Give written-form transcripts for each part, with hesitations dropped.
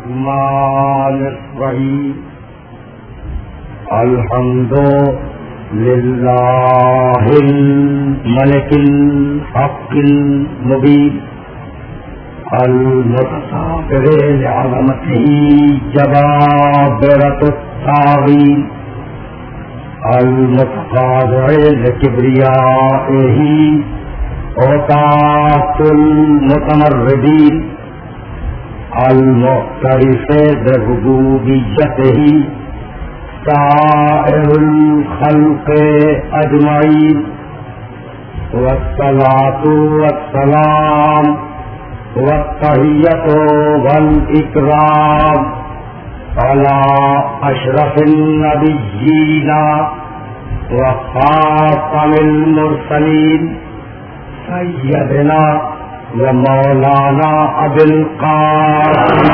الرحمن الرحیم الحمد للہ الملک الحق المبین المتصابر لعظمته جبابرة الطاغين المتخاضع لكبريائه عتاة المتمردين المعترف بربوبيته سائر الخلق أجمعين والصلاة والسلام والتحية والإكرام على أشرف النبيين وخاتم المرسلين سيدنا ومولانا أبي القاسم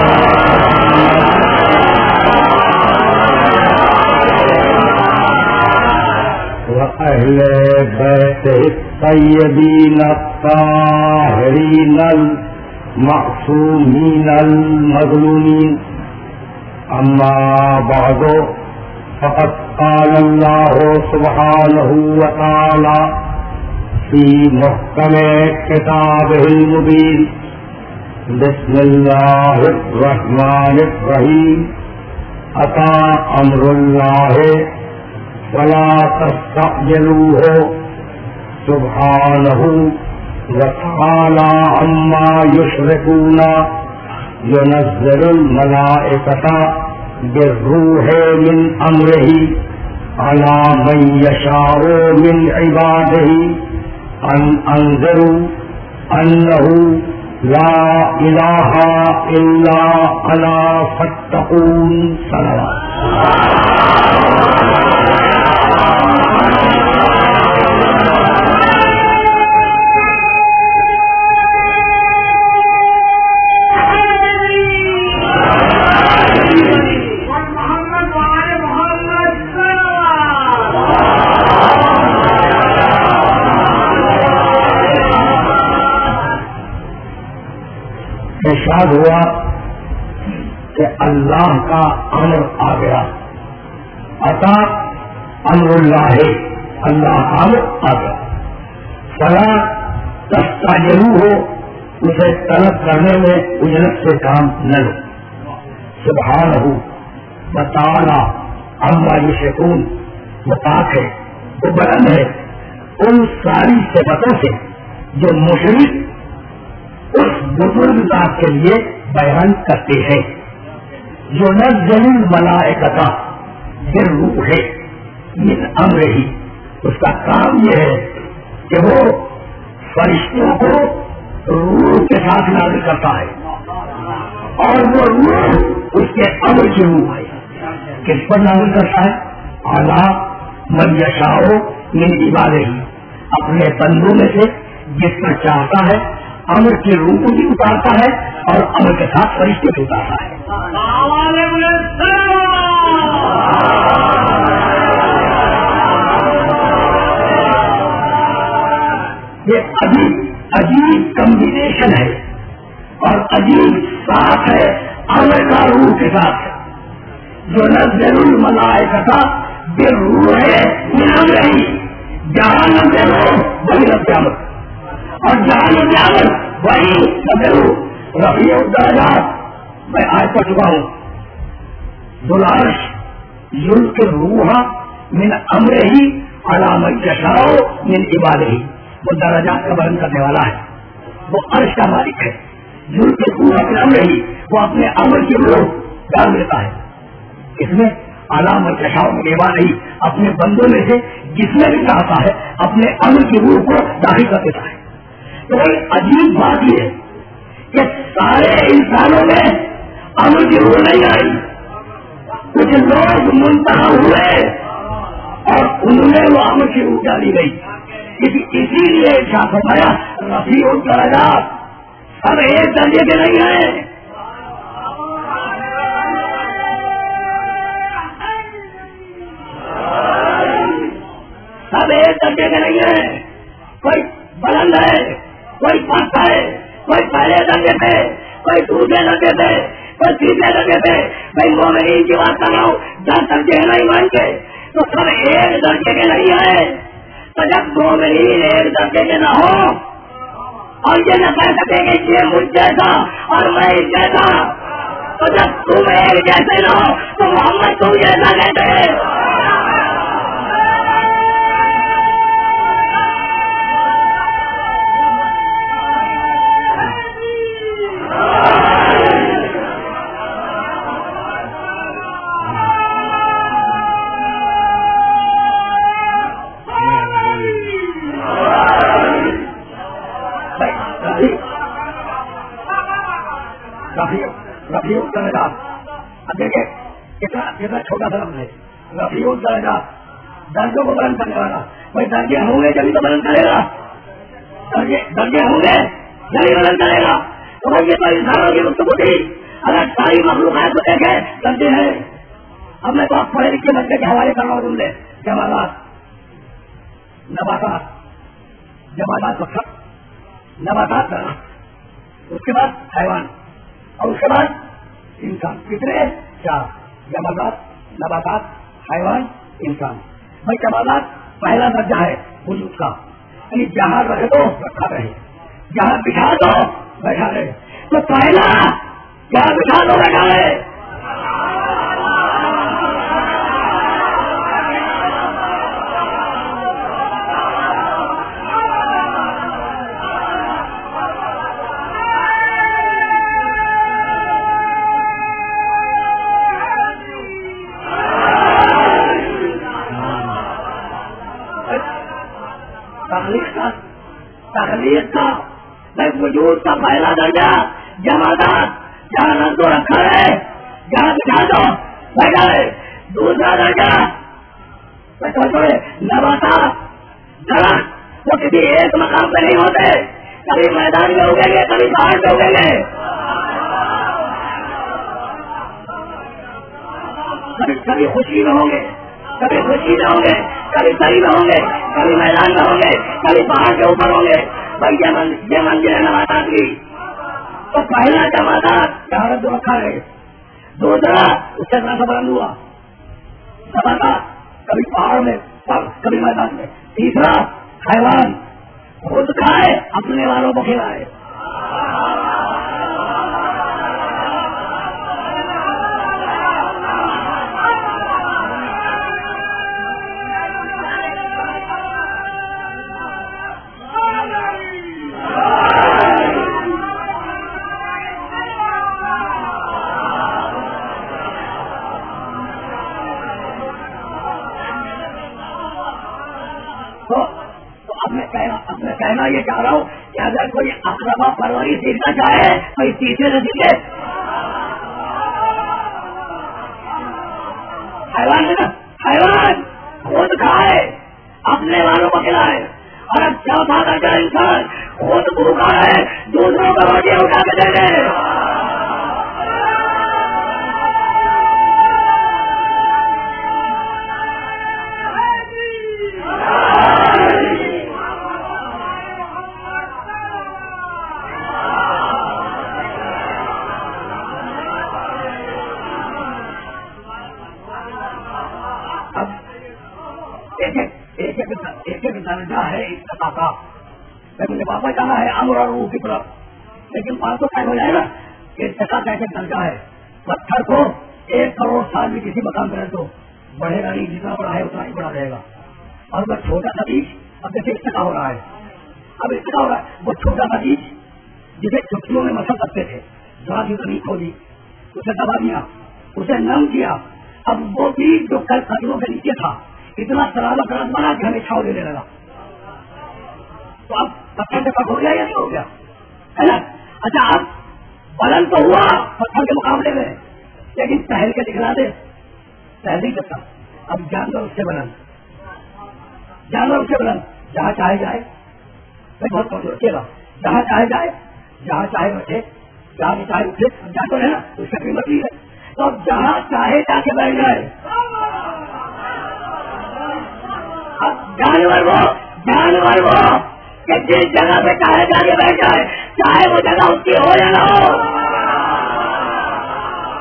وأهل بيته الطيبين الطاهرين المعصومين المظلومين أما بعد فقد قال الله سبحانه وتعالى في محكم كتابه المبين بسم الله الرحمن الرحيم أتى أمر الله ولا تستعجلوه سبحانه وتعالى عما يشركون ينزل الملائكة بالروح من أمره على من يشاء من عباده أن أنذروا أنه لا إله إلا أنا فاتقون صلوات ارشاد ہوا کہ اللہ کا امر آ گیا. عطا امر اللہ، اللہ کا امر آ گیا. فلا تستعجلوہ، اسے طلب کرنے میں اجرت سے کام نہ لو. سبحانہ وتعالی عما یشرکون، وہ پاک ہے، وہ بلند ہے ان ساری صفتوں سے جو مشرک اس بزرگ ذات کے لیے بیان کرتے ہیں. ينزل الملائکۃ بالروح من امرہ، اس کا کام یہ ہے کہ وہ فرشتوں کو روح کے ساتھ نازل کرتا ہے، اور وہ روح اس کے امر کی روح ہے. کس پر نازل کرتا ہے؟ اعلیٰ من یشاء من عبادہ، اپنے بندوں میں سے جس پر چاہتا ہے امر کی روح بھی اتارتا ہے اور امر کے ساتھ فرشتے بھی اتارتا ہے. یہ عجیب کمبینیشن ہے اور عجیب ساتھ ہے امر کا روح کے ساتھ. جو نزل الملائکۃ بالروح من امرہ، جہاں نزل وہی رب امر، اور جہاں نزل وہی نزل رفیع الدرجات. میں آج پڑھ چکا ہوں ذو العرش یلقی الروح من امرہ علی من یشاء من عبادہ، وہ درجات کا بیان کرنے والا ہے، وہ عرش کا مالک ہے. یلقی الروح من امرہ، وہ اپنے امر کی روح ڈال دیتا ہے. اس میں علی من یشاء من عبادہ، اپنے بندوں میں سے جس میں بھی چاہتا ہے اپنے امر کی روح کو داخل کر دیتا ہے. تو عجیب بات یہ ہے کہ سارے انسانوں میں امر کی روح نہیں آئی، کچھ لوگ منتخب ہوئے اور انہوں نے وہ امر کی روح ڈالی گئی. اسی لیے کیا فرمایا رفیع الدرجات، سب ایک درجے کے نہیں ہیں. سب ایک درجے کے نہیں ہیں. کوئی بلند ہے، کوئی پست ہے، کوئی پہلے درجے پہ، کوئی دوسرے درجے پہ، کوئی तकलीफ देते थे। भाई मोमिनीन की बात कर रहा हूँ, 10 दर्जे है ना ईमान के, तो सब एक दर्जे के नहीं है। तो जब मोमिनीन एक दर्जे के न हो और ये न कह सके कि ये मुझ जैसा और मैं इस जैसा, तो जब तुम एक जैसे न हो तो मोहम्मद तुम जैसा कहते हैं। रफीउल दर्जा, अब देखिए कितना छोटा सा लफ्ज़ है, रफीउल दर्जा, दर्जों को बुलंद करने वाला। भाई दर्जे होंगे जब तो बुलंद करेगा, दर्जे होंगे जब बुलंद करेगा। तो भाई ये तो इंसानों की गुफ्तगू थी, अगर सारी मखलूक़ात को देखे दर्जे हैं। अब मैं तो आप पढ़े लिखे बच्चे के हवाले कर रहा हूँ, तुमने जमादात, नबातात, जमादात मकसद, नबातात करना, उसके बाद हैवान और उसके बाद इंसान। कितने? 4, जमादात, नबातात, हैवान, इंसान। भाई जमादात पहला दर्जा है वजूद का, यानी जहाँ रहे तो रखा रहे, जहाँ बिठा दो बैठा रहे। तो पहला जहाँ बिठा दो बैठा रहे। तखलीक का वजूद का पहला दर्जा जमादात, जहाँ रख दो रखा है, जहाँ बिठा दो बैठा है। दूसरा दर्जा नबातात, दरख्त, वो किसी एक मकाम पे नहीं होते, कभी मैदान में उगेंगे, कभी पहाड़ पे उगेंगे, कभी खुशी में होंगे, कभी खुशी में होंगे, कभी सही में होंगे, कभी मैदान में होंगे, कभी पहाड़ के ऊपर होंगे। भाई ये मंजिल है नबातात की। तो पहला जमादात जहाँ रख रखा है, दूसरा उससे कैसा बुलंद हुआ नबातात, कभी पहाड़ में, कभी मैदान में। तीसरा हैवान, खुद खाए अपने वालों को खिलाए। कहना ये चाह रहा हूँ कि अगर कोई अकरबा परवरी सीखना चाहे तो इस तीसरे से सीखे। हैवान है ना, हैवान खुद खाए अपने वालों को खिलाए। और अब चौथा दर्जा इंसान खुद भूखा है, दूसरों को रोटियां उठा के दे दे। एक दर्जा है इत्तका का, मुझे वापस जाना है अमर और रूह की तरफ, लेकिन बात तो तय हो जाएगा कि इत्तका कैसे दर्जा है। पत्थर को 1 करोड़ साल में किसी मकान पर तो बढ़ेगा नहीं, जितना बड़ा है उतना ही बड़ा रहेगा। और वह छोटा सा बीज, अब जैसे इत्तका हो रहा है, अब इत्तका हो रहा है, वो छोटा सा बीज जिसे चुटकियों में मसल सकते थे, जरा की जमीन खोदी, उसे दबा दिया, उसे नम किया। अब वो बीज जो कल कदमों के नीचे था इतना सराबा करत बना कि हमें छाव देने लगा। तो अब पत्थर से हो गया या नहीं हो गया, है ना? अच्छा, अब बुलंद तो हुआ पत्थर के मुकाबले में, लेकिन टहल के दिखला दे, टहल नहीं सकता। अब जानवर उससे बुलंद, जानवर उससे बुलंद, जहाँ चाहे जाए, बहुत कमजोर केगा, जहाँ चाहे जाए, जहाँ चाहे बैठे, जहाँ भी चाहे उठे, जानवर है ना, उसका कीमत भी है। तो अब जहाँ चाहे जाके बैठ जाए। अब जानवर वो कि जिस जगह पे चाहे जाके बैठ जाए, चाहे वो जगह उसकी हो या ना हो।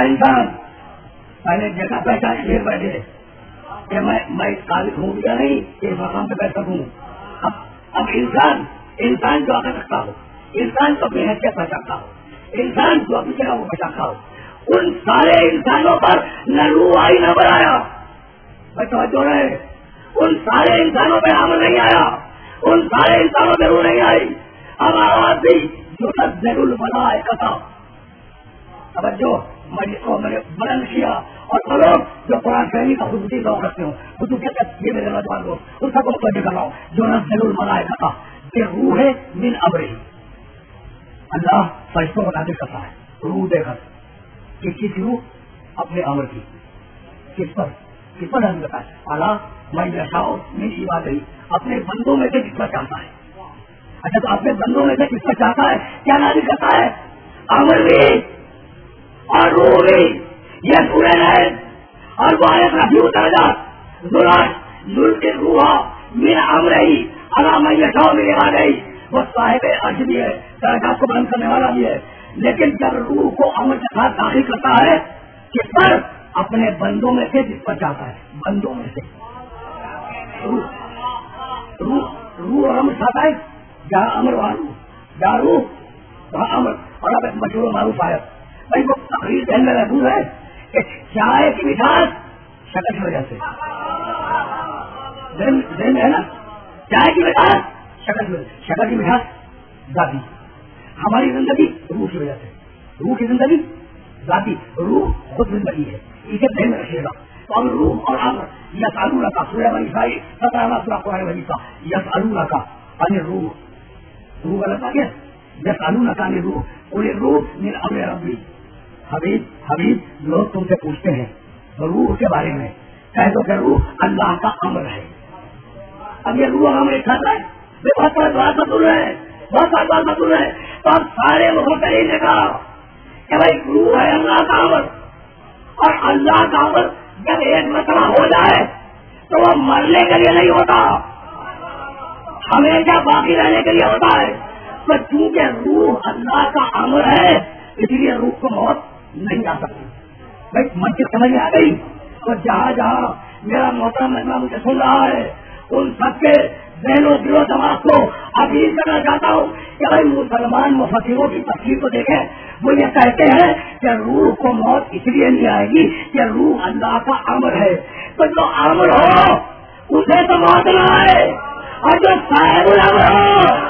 انسان پہلے جگہ پہچان پھر بیٹھے کہ میں اس قابل ہوں یا نہیں کہ مقام پہ بیٹھ سکوں. اب انسان جو آ سکتا ہو, انسان تو اپنی حیثیت بچاتا ہو, انسان جو اپنی جگہ وہ بچاتا ہو, ان سارے انسانوں پر نہ روح آئی نہ بڑھایا. توجہ رہے, ان سارے انسانوں پہ عمل نہیں آیا, ان سارے انسانوں پہ روح نہیں آئی. اب آواز دی جو تنزل الملائکۃ, توجہ مجلس کو میں نے بلند کیا. اور وہ لوگ جو قرآن کریم کا خصوصی ذوق رکھتے ہوں, خصوصیت یہ میرے نوجوان لوگ ان سب کو توجہ کر رہا ہوں. جو تنزل الملائکۃ کہ روح ہے من امرہ, اللہ فرشتوں کو نازل کرتا ہے روح دے کر. کس کی روح؟ اپنے امر کی. کس پر نازل کرتا ہے؟ اللہ میں یشاء من عبادہ, اپنے بندوں میں سے کس پر چاہتا ہے. اچھا تو اپنے بندوں میں سے کس پر چاہتا ہے کیا نازل کرتا ہے؟ امر بھی اور روح بھی. یہ سورہ ہے اور وہ آیت رفیع درجات ذل کے روح من امرہ اللہ میں یشاء من عبادہ, وہ صاحب عرش بھی ہے, درجات کو بلند کرنے والا بھی ہے. لیکن جب روح کو امر کے ساتھ داخل کرتا ہے کس پر؟ اپنے بندوں میں سے جس پر چاہتا ہے. بندوں میں سے روح اور امر چاہتا ہے. جہاں امر وہاں روح, جہاں روح وہاں امر. اور اب ایک مشہور معروف آیت بھائی وہ تقریر ذہن میں محفوظ ہے کہ چائے کی مٹھاس شکر کی وجہ سے ذہن ہے نا. چائے کی مٹھاس شکر کی مٹھاس ذاتی. ہماری زندگی روح کی وجہ سے, روح کی زندگی ذاتی, روح خود زندگی ہے. اسے ذہن میں رکھیے گا. تو ہم روح اور امر یسألونک کا سورہ بنی اسرائیل 17واں سورہ قرآن مجید کا یسألونک عن الروح, روح غلط آ گیا. یسألونک عن الروح قل الروح من امر ربی. حبیب لوگ تم سے پوچھتے ہیں روح کے بارے میں, کہہ دو کہ روح اللہ کا امر ہے. اب یہ روح ہمیں کھا رہا ہے, بہت سارے بات بتل رہے ہیں, بہت سارے بات بتل رہے ہیں. تو اب سارے مفسرین نے کہا کہ بھائی روح ہے اللہ کا امر, اور اللہ کا امر جب ایک مسئلہ ہو جائے تو وہ مرنے کے لیے نہیں ہوتا, ہمیشہ باقی رہنے کے لیے ہوتا ہے. تو چونکہ روح اللہ کا امر ہے اس لیے روح کو موت نہیں آ سکتی. بھائی منطق سمجھ میں آ گئی. اور جہاں میرا محترم مہمان مجھے سن رہا ہے ان سب کے ذہن و دل و دماغ کو اپیل کرنا چاہتا ہوں کہ بھائی مسلمان مفسروں کی تفسیر کو دیکھیں. وہ یہ کہتے ہیں کہ روح کو موت اس لیے نہیں آئے گی کہ روح اللہ کا امر ہے. تو جو امر ہو اسے تو موت نہ آئے, اور جو صاحب الامر ہو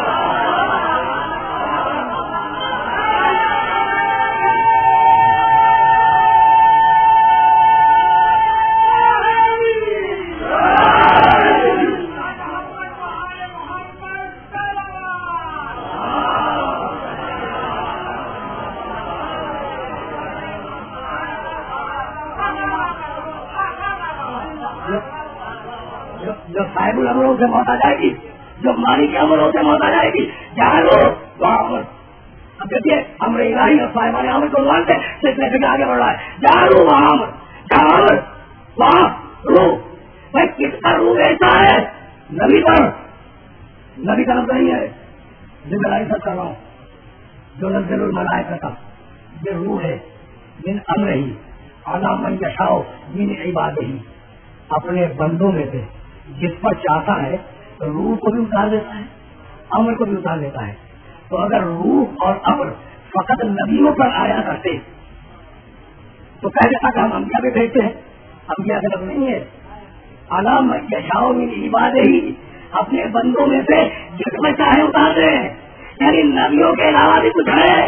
امروں سے موت آ جائے گی, جو مالی کے امروں سے موت آ جائے گی. جہاں لوگ وہاں امر. اب دیکھیے امر الہی اور صاحبان امر کو مانتے سلسلے سے آگے بڑھ رہا ہے. جہاں روح وہاں امر, جہاں امر وہاں روح. بھائی کس کا روح ایسا ہے؟ نبی پر. نبی کا لفظ نہیں ہے, ذمہ داری سب کر رہا ہوں. جو نزل الملائکۃ یہ روح ہے من امرہ علی من یشاء من عبادہ, اپنے بندوں میں سے جس پر چاہتا ہے روح کو بھی اتار دیتا ہے, امر کو بھی اتار دیتا ہے. تو اگر روح اور امر فقط نبیوں پر آیا کرتے تو کہہ دیتا کہ ہم انبیاء بھی بھیجتے ہیں. انبیاء کا لفظ نہیں ہے. علی من یشاء من عبادہ, اپنے بندوں میں سے جس میں چاہے اتار دے. یعنی نبیوں کے علاوہ بھی کچھ ہے.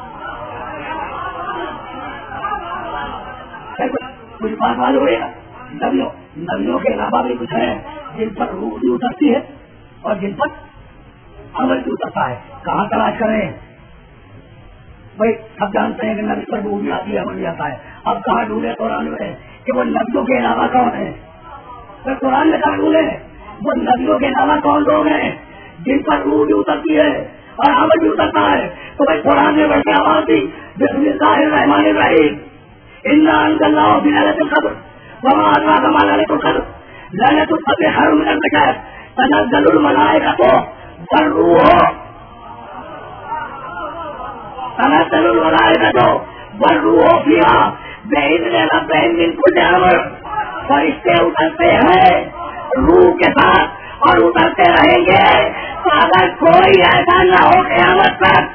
کچھ بات معلوم ہوئی نا, نبیوں کے علاوہ بھی کچھ ہے جن پر روح بھی اترتی ہے اور جن پر عمل بھی اترتا ہے. کہاں تلاش کریں؟ بھائی سب جانتے ہیں کہ نبی پر روح بھی آتی ہے, عمل بھی آتا ہے. اب کہاں ڈھونڈے قرآن میں کہ وہ نبیوں کے علاوہ کون ہے؟ پھر قرآن میں کہاں ڈھونڈے وہ نبیوں کے علاوہ کون لوگ ہیں جن پر روح بھی اترتی ہے اور عمل بھی اترتا ہے؟ تو بھائی قرآن میں بڑھ کے آواز دی بسم اللہ الرحمن الرحیم انا انزلناہ فی لیلۃ القدر وما ادراک ما لیلۃ القدر لیلۃ القدر خیر من الف شہر تنزل الملائکۃ والروح تنزل الملائکۃ वरूहो किया बेइज़्नि रब्बिहिम मिन कुल्लि अम्र, फरिश्ते उतरते हैं रूह के साथ और उतरते रहेंगे। तो अगर कोई ऐसा न हो क़यामत तक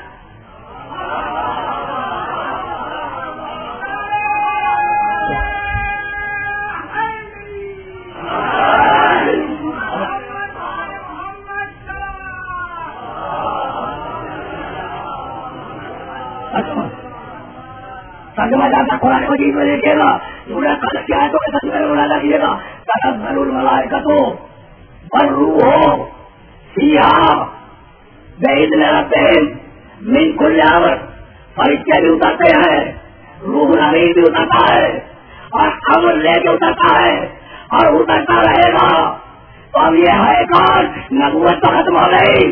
तर्जुमा जाता कुरान मजीद में देखिएगा, सूरह कदर की आयतों के तर्जुमे में मुलाजा कीजिएगा। तनज़्ज़लुल मलाइकतु वर्रूहु फ़ीहा बिइज़्नि रब्बिहिम मिन कुल्लि अम्र, फरिश्ते भी उतरते हैं, रूहुल अमीन भी उतरता है और अम्र लेके उतरता है और उतरता रहेगा। तो अब ये है कौन? नबूवत तो खत्म हो गई।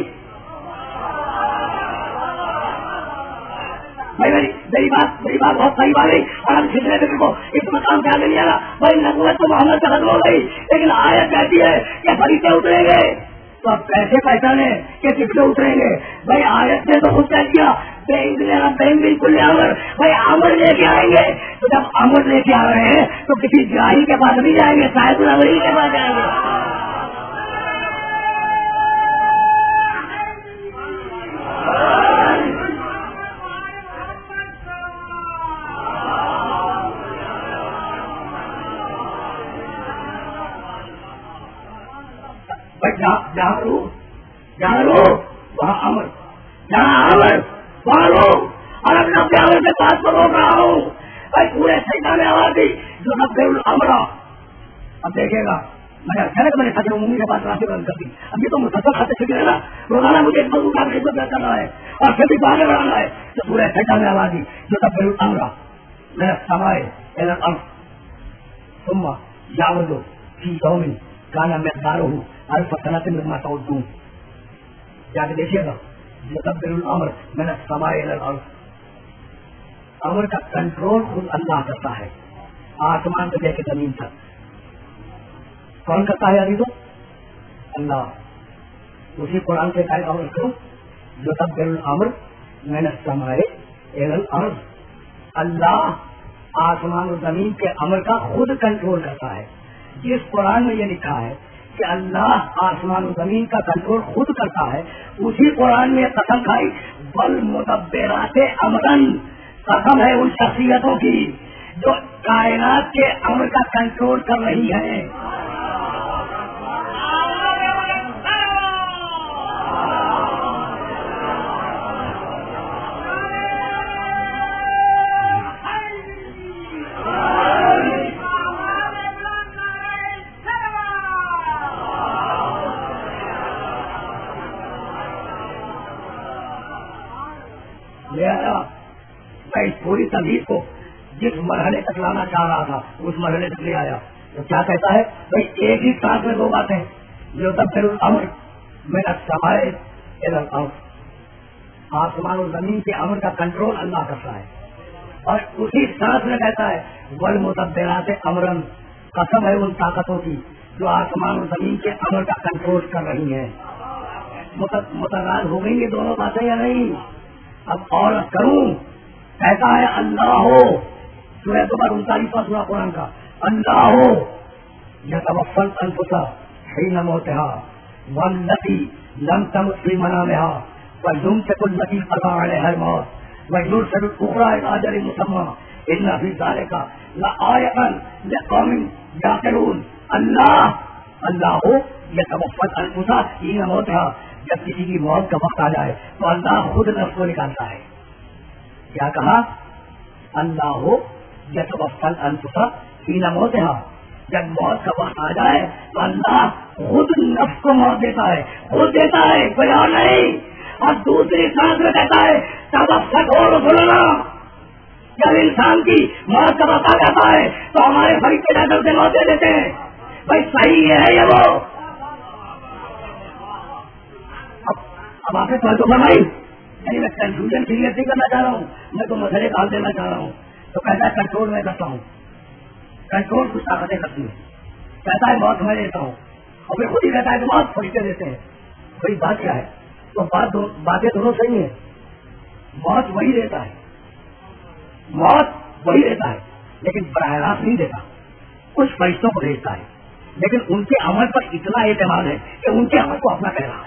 मेरी बात बहुत सही बात है और हम खिचड़े फिक्र को इस मकाम पे आगे नहीं आना। भाई नबूवत तो मोहम्मद से खत्म हो गई, लेकिन आयत कहती है कि फरिश्ते उतरेंगे। तो अब कैसे पहचाने कि किससे उतरेंगे? भाई आयत ने तो खुद कह दिया बेइज़्नि रब्बिहिम मिन कुल्लि अम्र, भाई अमर लेके आएंगे। तो जब अमर लेके आ रहे हैं तो किसी जाहिल के पास नहीं जाएंगे, साहिबुल अमरी के पास जाएंगे। जहाँ लो वहाँ अमर, जहाँ अमर वहाँ लो। और अपना प्यार से बात को रोक रहा हूँ। भाई पूरे सैदा में आवाज दी जो नब्बेउल अमरा। अब देखेगा मैंने खतरे मुंह के पास राशि बंद कर दी। अभी तो मुसलसल खाते चुके हैं ना, रोजाना मुझे एक मजदूर का खिदमत करना है और फिर भी आगे बढ़ाना है। तो पूरे सैदा में आवाज दी जो नब्बेउल अमरा मेरा समाए तुम यावदो फी यौमिन काना मिक़दारुहु अल्फ़ सनतिन मिम्मा तउद्दून। जाके देखिएगा युदब्बिरुल अम्र मिनस समाए इलल अर्ज़। अमर का कंट्रोल खुद अल्लाह करता है, आसमान से लेकर जमीन तक। कौन करता है? अभी तो अल्लाह। उसी कुरान से कहा और उसको युदब्बिरुल अम्र मिनस समाए इलल अर्ज़। अल्लाह आसमान और जमीन के अमर का खुद कंट्रोल करता है। जिस कुरान में ये लिखा है कि अल्लाह आसमान और जमीन का कंट्रोल खुद करता है, उसी कुरान में कसम खाई बल मुदब्बिराते अमरन, कसम है उन शख्सियतों की जो कायनात के अमर का कंट्रोल कर रही है। मैं इस पूरी तबीयत को जिस मरहले तक लाना चाह रहा था उस मरहले तक ले आया। तो क्या कहता है भाई? एक ही सांस में दो बातें, जो तब्दीलुल अम्र मेरा समाए इलल अर्ज़, आसमान और जमीन के अमर का कंट्रोल अल्लाह करता है। और उसी सांस में कहता है वल मुदब्बिराते अमरन, कसम है उन ताकतों की जो आसमान और जमीन के अमर का कंट्रोल कर रही है। मुतराद हो गई ये दोनों बातें या नहीं? अब और करूं, कहता है अल्लाह हो, सूरह नंबर 39 सूरह कुरान का, अल्लाह हो यतवफ़्फ़ल अनफुसा हिन मौतिहा वल्लती लम तमुत फी मनामिहा व युमसिकुल्लती क़ज़ा अलैहा मौत व युरसिलुल उख़रा इला अजलिन मुसम्मा इन्ना फी ज़ालिका लआयतन लिक़ौमिन याक़िलून। अल्लाह हो यतवफ़्फ़ल अनफुसा हिन मौतिहा, जब किसी की मौत का वक्त आ जाए तो अल्लाह खुद नफ्स को निकालता है। क्या कहा? अल्लाह हो यतवफ़्फ़ल अनफुसा हिन मौतिहा, जब मौत का वक्त आ जाए तो अल्लाह खुद नफ्स को मौत देता है, खुद देता है, कोई और नहीं। और दूसरी सांस में कहता है तवफ़्फ़ल रुसुलना, जब इंसान की मौत का वक्त आ जाता है तो हमारे फरिश्ते जाकर से मौत दे देते हैं। भाई सही है ये वो। अब आपने तो फरमाई नहीं, मैं कंफ्यूजन क्लियर नहीं करना चाह रहा हूँ, मैं तो मसले का हल देना चाह रहा हूँ। तो कहता है कंट्रोल मैं करता हूँ, कंट्रोल कुछ ताकतें करती है। कहता है मौत मैं देता हूँ और फिर खुद ही कहता है कि मौत फरिश्ते देते हैं। वही बात क्या है? तो बातें दोनों सही है। मौत वही देता है, موت وہی دیتا ہے لیکن براہ راست نہیں دیتا، کچھ فرشتوں کو بھیجتا ہے، لیکن ان کے عمل پر اتنا اعتماد ہے کہ ان کے عمل کو اپنا کہہ رہا ہے۔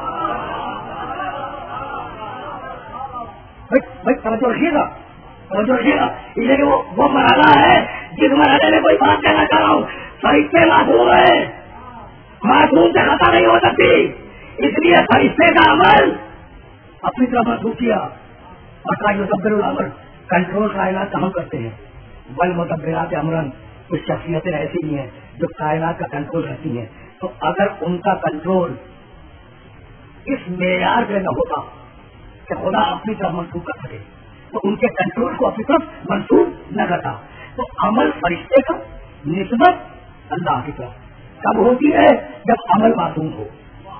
بھائی توجہ رکھیے گا، توجہ رکھیے گا، اس لیے کہ وہ مرحلہ ہے جس مرحلے میں کوئی بات کہنا چاہ رہا ہوں، فرشتے معصوم ہے، معصوم سے خطا نہیں ہو سکتی، اس لیے فرشتے کا عمل اپنی طرف منسوخ کیا اور مدبر العمر کنٹرول کائنات کا ہم کرتے ہیں، بل مدبرات امرن کچھ شخصیتیں ایسی ہی ہیں جو کائنات کا کنٹرول کرتی ہیں، تو اگر ان کا کنٹرول اس معیار پہ نہ ہوتا کہ خدا اپنی طرف منسوخ کر سکے تو ان کے کنٹرول کو اپنی طرف منسوخ نہ کرتا، تو عمل فرشتے کا نسبت اللہ کی طرف کب ہوتی ہے؟ جب عمل معصوم ہو۔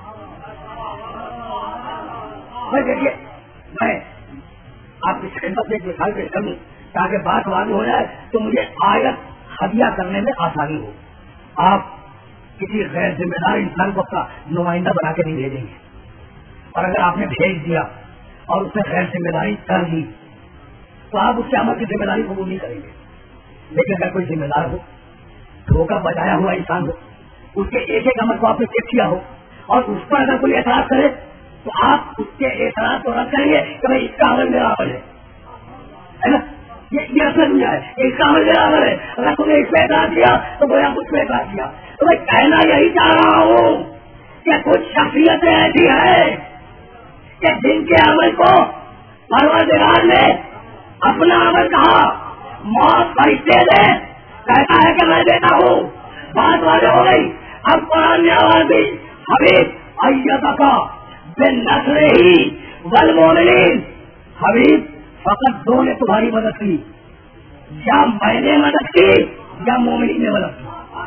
دیکھیے میں آپ کی خدمت میں ایک مثال پیش کروں تاکہ بات واضح ہو جائے تو مجھے آیت ہدیہ کرنے میں آسانی ہو۔ آپ کسی غیر ذمہ دار انسان کو اپنا نمائندہ بنا کے نہیں بھیجیں گے، اور اگر آپ نے بھیج دیا اور اس نے غیر ذمہ داری کر دی تو آپ اس کے عمل کی ذمہ داری قبول نہیں کریں گے، لیکن اگر کوئی ذمہ دار ہو، دھوکہ بجایا ہوا انسان ہو، اس کے ایک ایک عمل کو آپ نے چیک کیا ہو اور اس پر اگر کوئی اعتراض کرے تو آپ اس کے اعتراض کو رد کریں گے کہ بھائی اس کا عمل میرا عمل ہے نا، یہ اصل میں ہے، اس کا عمل میرا عمل ہے، اگر تم نے اس پہ اعتراض کیا تو گویا مجھ پہ اعتراض کیا۔ تو میں کہنا یہی چاہ رہا ہوں کہ کچھ شخصیتیں ایسی ہیں کہ جن کے عمل کو پروردگار نے اپنا عمل کہا، موت فرشتے نے کہتا ہے کہ میں دیتا ہوں، بات واضح ہو گئی۔ اب قرآن نے آواز دی، حبیب ایتکا بالنصر ہی والمؤمنین، حبیب فقط دو نے تمہاری مدد کی، یا میں نے مدد کی یا مومنین نے مدد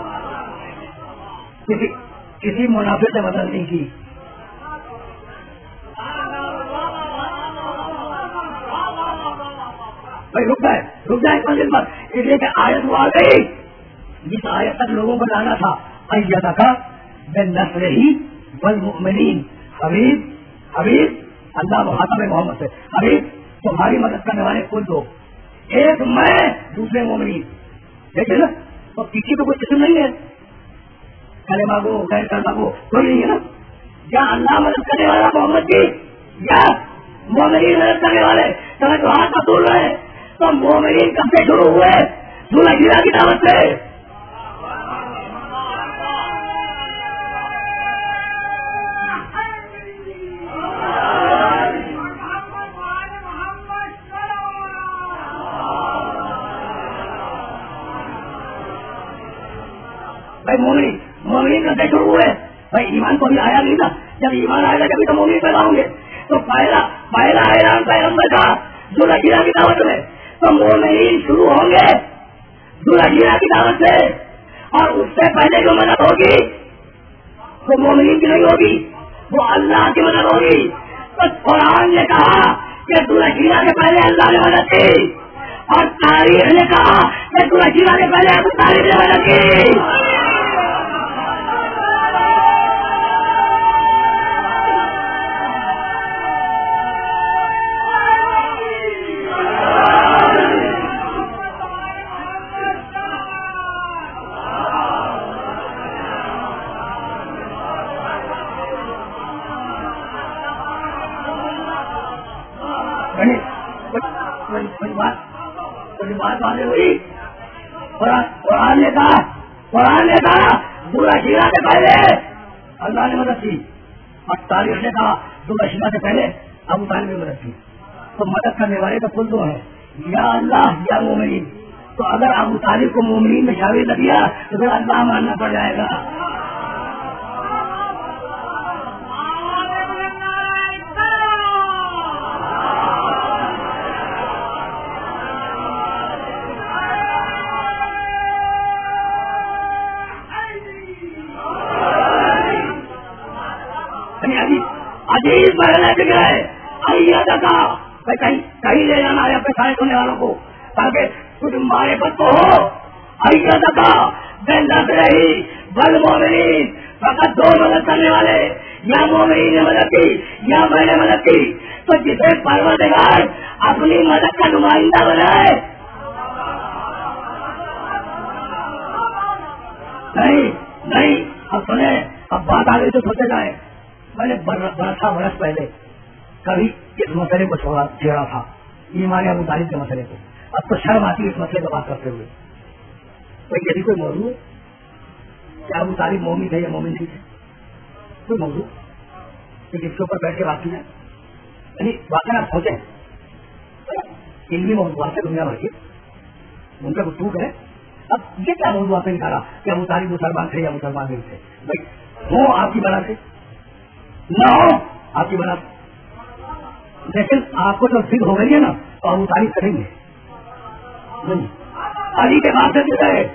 کی، کسی منافع سے مدد نہیں کی۔ بھائی رک جائے منزل پر، اس لیے کہ آیت وہ آ گئی جس آیت تک لوگوں کو جانا تھا، ایتکا بالنصر ہی والمؤمنین، حبیب اللہ مخاطب محمد سے، حبیب تمہاری مدد کرنے والے کل دو، ایک میں دوسرے مومنین، دیکھیں نا، تو پیچھے تو کوئی قسم نہیں ہے، کلے مانگو غیر کر مانگو کوئی نہیں ہے نا، یا اللہ مدد کرنے والا محمد کی یا مومنین مدد کرنے والے، تو ہاتھ کا طول رہے، تو مومنین کب سے شروع ہوئے؟ سورہ ہجرہ کی دعوت سے۔ بھائی مومنین کب سے شروع ہوئے؟ بھائی ایمان تو ابھی آیا نہیں تھا، جب ایمان آئے گا جبھی تو مومنین پیدا ہوں گے، تو پہلا اعلان پیغمبر کا سورہ ہجرہ کی دعوت میں، تو مومنین شروع ہوں گے سورہ ہجرہ کی دعوت سے، اور اس سے پہلے جو مدد ہوگی وہ مومنین کی نہیں ہوگی، وہ اللہ کی مدد ہوگی۔ تو قرآن نے کہا کہ سورہ ہجرہ سے پہلے اللہ نے مدد کی، اور تاریخ نے کہا کہ سورہ ہجرہ سے پہلے ابو طالب نے مدد کی۔ قرآن نے کہا سورہ ہجرہ سے پہلے اللہ نے مدد کی، اور تاریخ نے کہا سورہ ہجرہ سے پہلے ابو طالب نے مدد کی، تو مدد کرنے والے تو کل دو ہیں، یا اللہ یا مومنین۔ تو اگر ابو طالب کو مومنین میں شامل کر دیا تو پھر اللہ ماننا پڑ جائے گا۔ عجیب مرحلہ دکھ رہا ہے، کہیں لے جانا ہے اپنے سارے سننے والوں کو تاکہ کچھ معرفت تو ہو۔ ایتکا بالنصر ہی والمؤمنین، فقط دو مدد کرنے والے، یا مومنین نے مدد کی یا میں نے مدد کی۔ تو جسے پروردگار اپنی مدد کا نمائندہ بنائے. نہیں اب سنیں, اب بات آ گئی تو سوچے جائے. میں نے برس پہلے کبھی اس مسئلے کو چھیڑا تھا, ایمان ابو طالب کے مسئلے کو. اب تو شرم آتی ہے اس مسئلے کو بات کرتے ہوئے. تو یدی کوئی موضوع ہے کیا ابو طالب مومن تھے یا مومن نہیں تھے, کوئی موضوع کہ جس کے اوپر بیٹھ کے بات کی جائے. یعنی واقعی آپ سوچیں علمی موضوعات سے دنیا بھر کی ان کا گفتگو کریں. اب یہ کیا موضوعات نہیں نکالا کہ ابو طالب مسلمان تھے یا مسلمان نہیں تھے. بھائی ہو آپ کی بنا سے نہ ہو آپ کی بنا سے, لیکن آپ کو جو فکر ہو گئی ہے نا تو ابو طالب کریں گے. علی کے بات سے گئے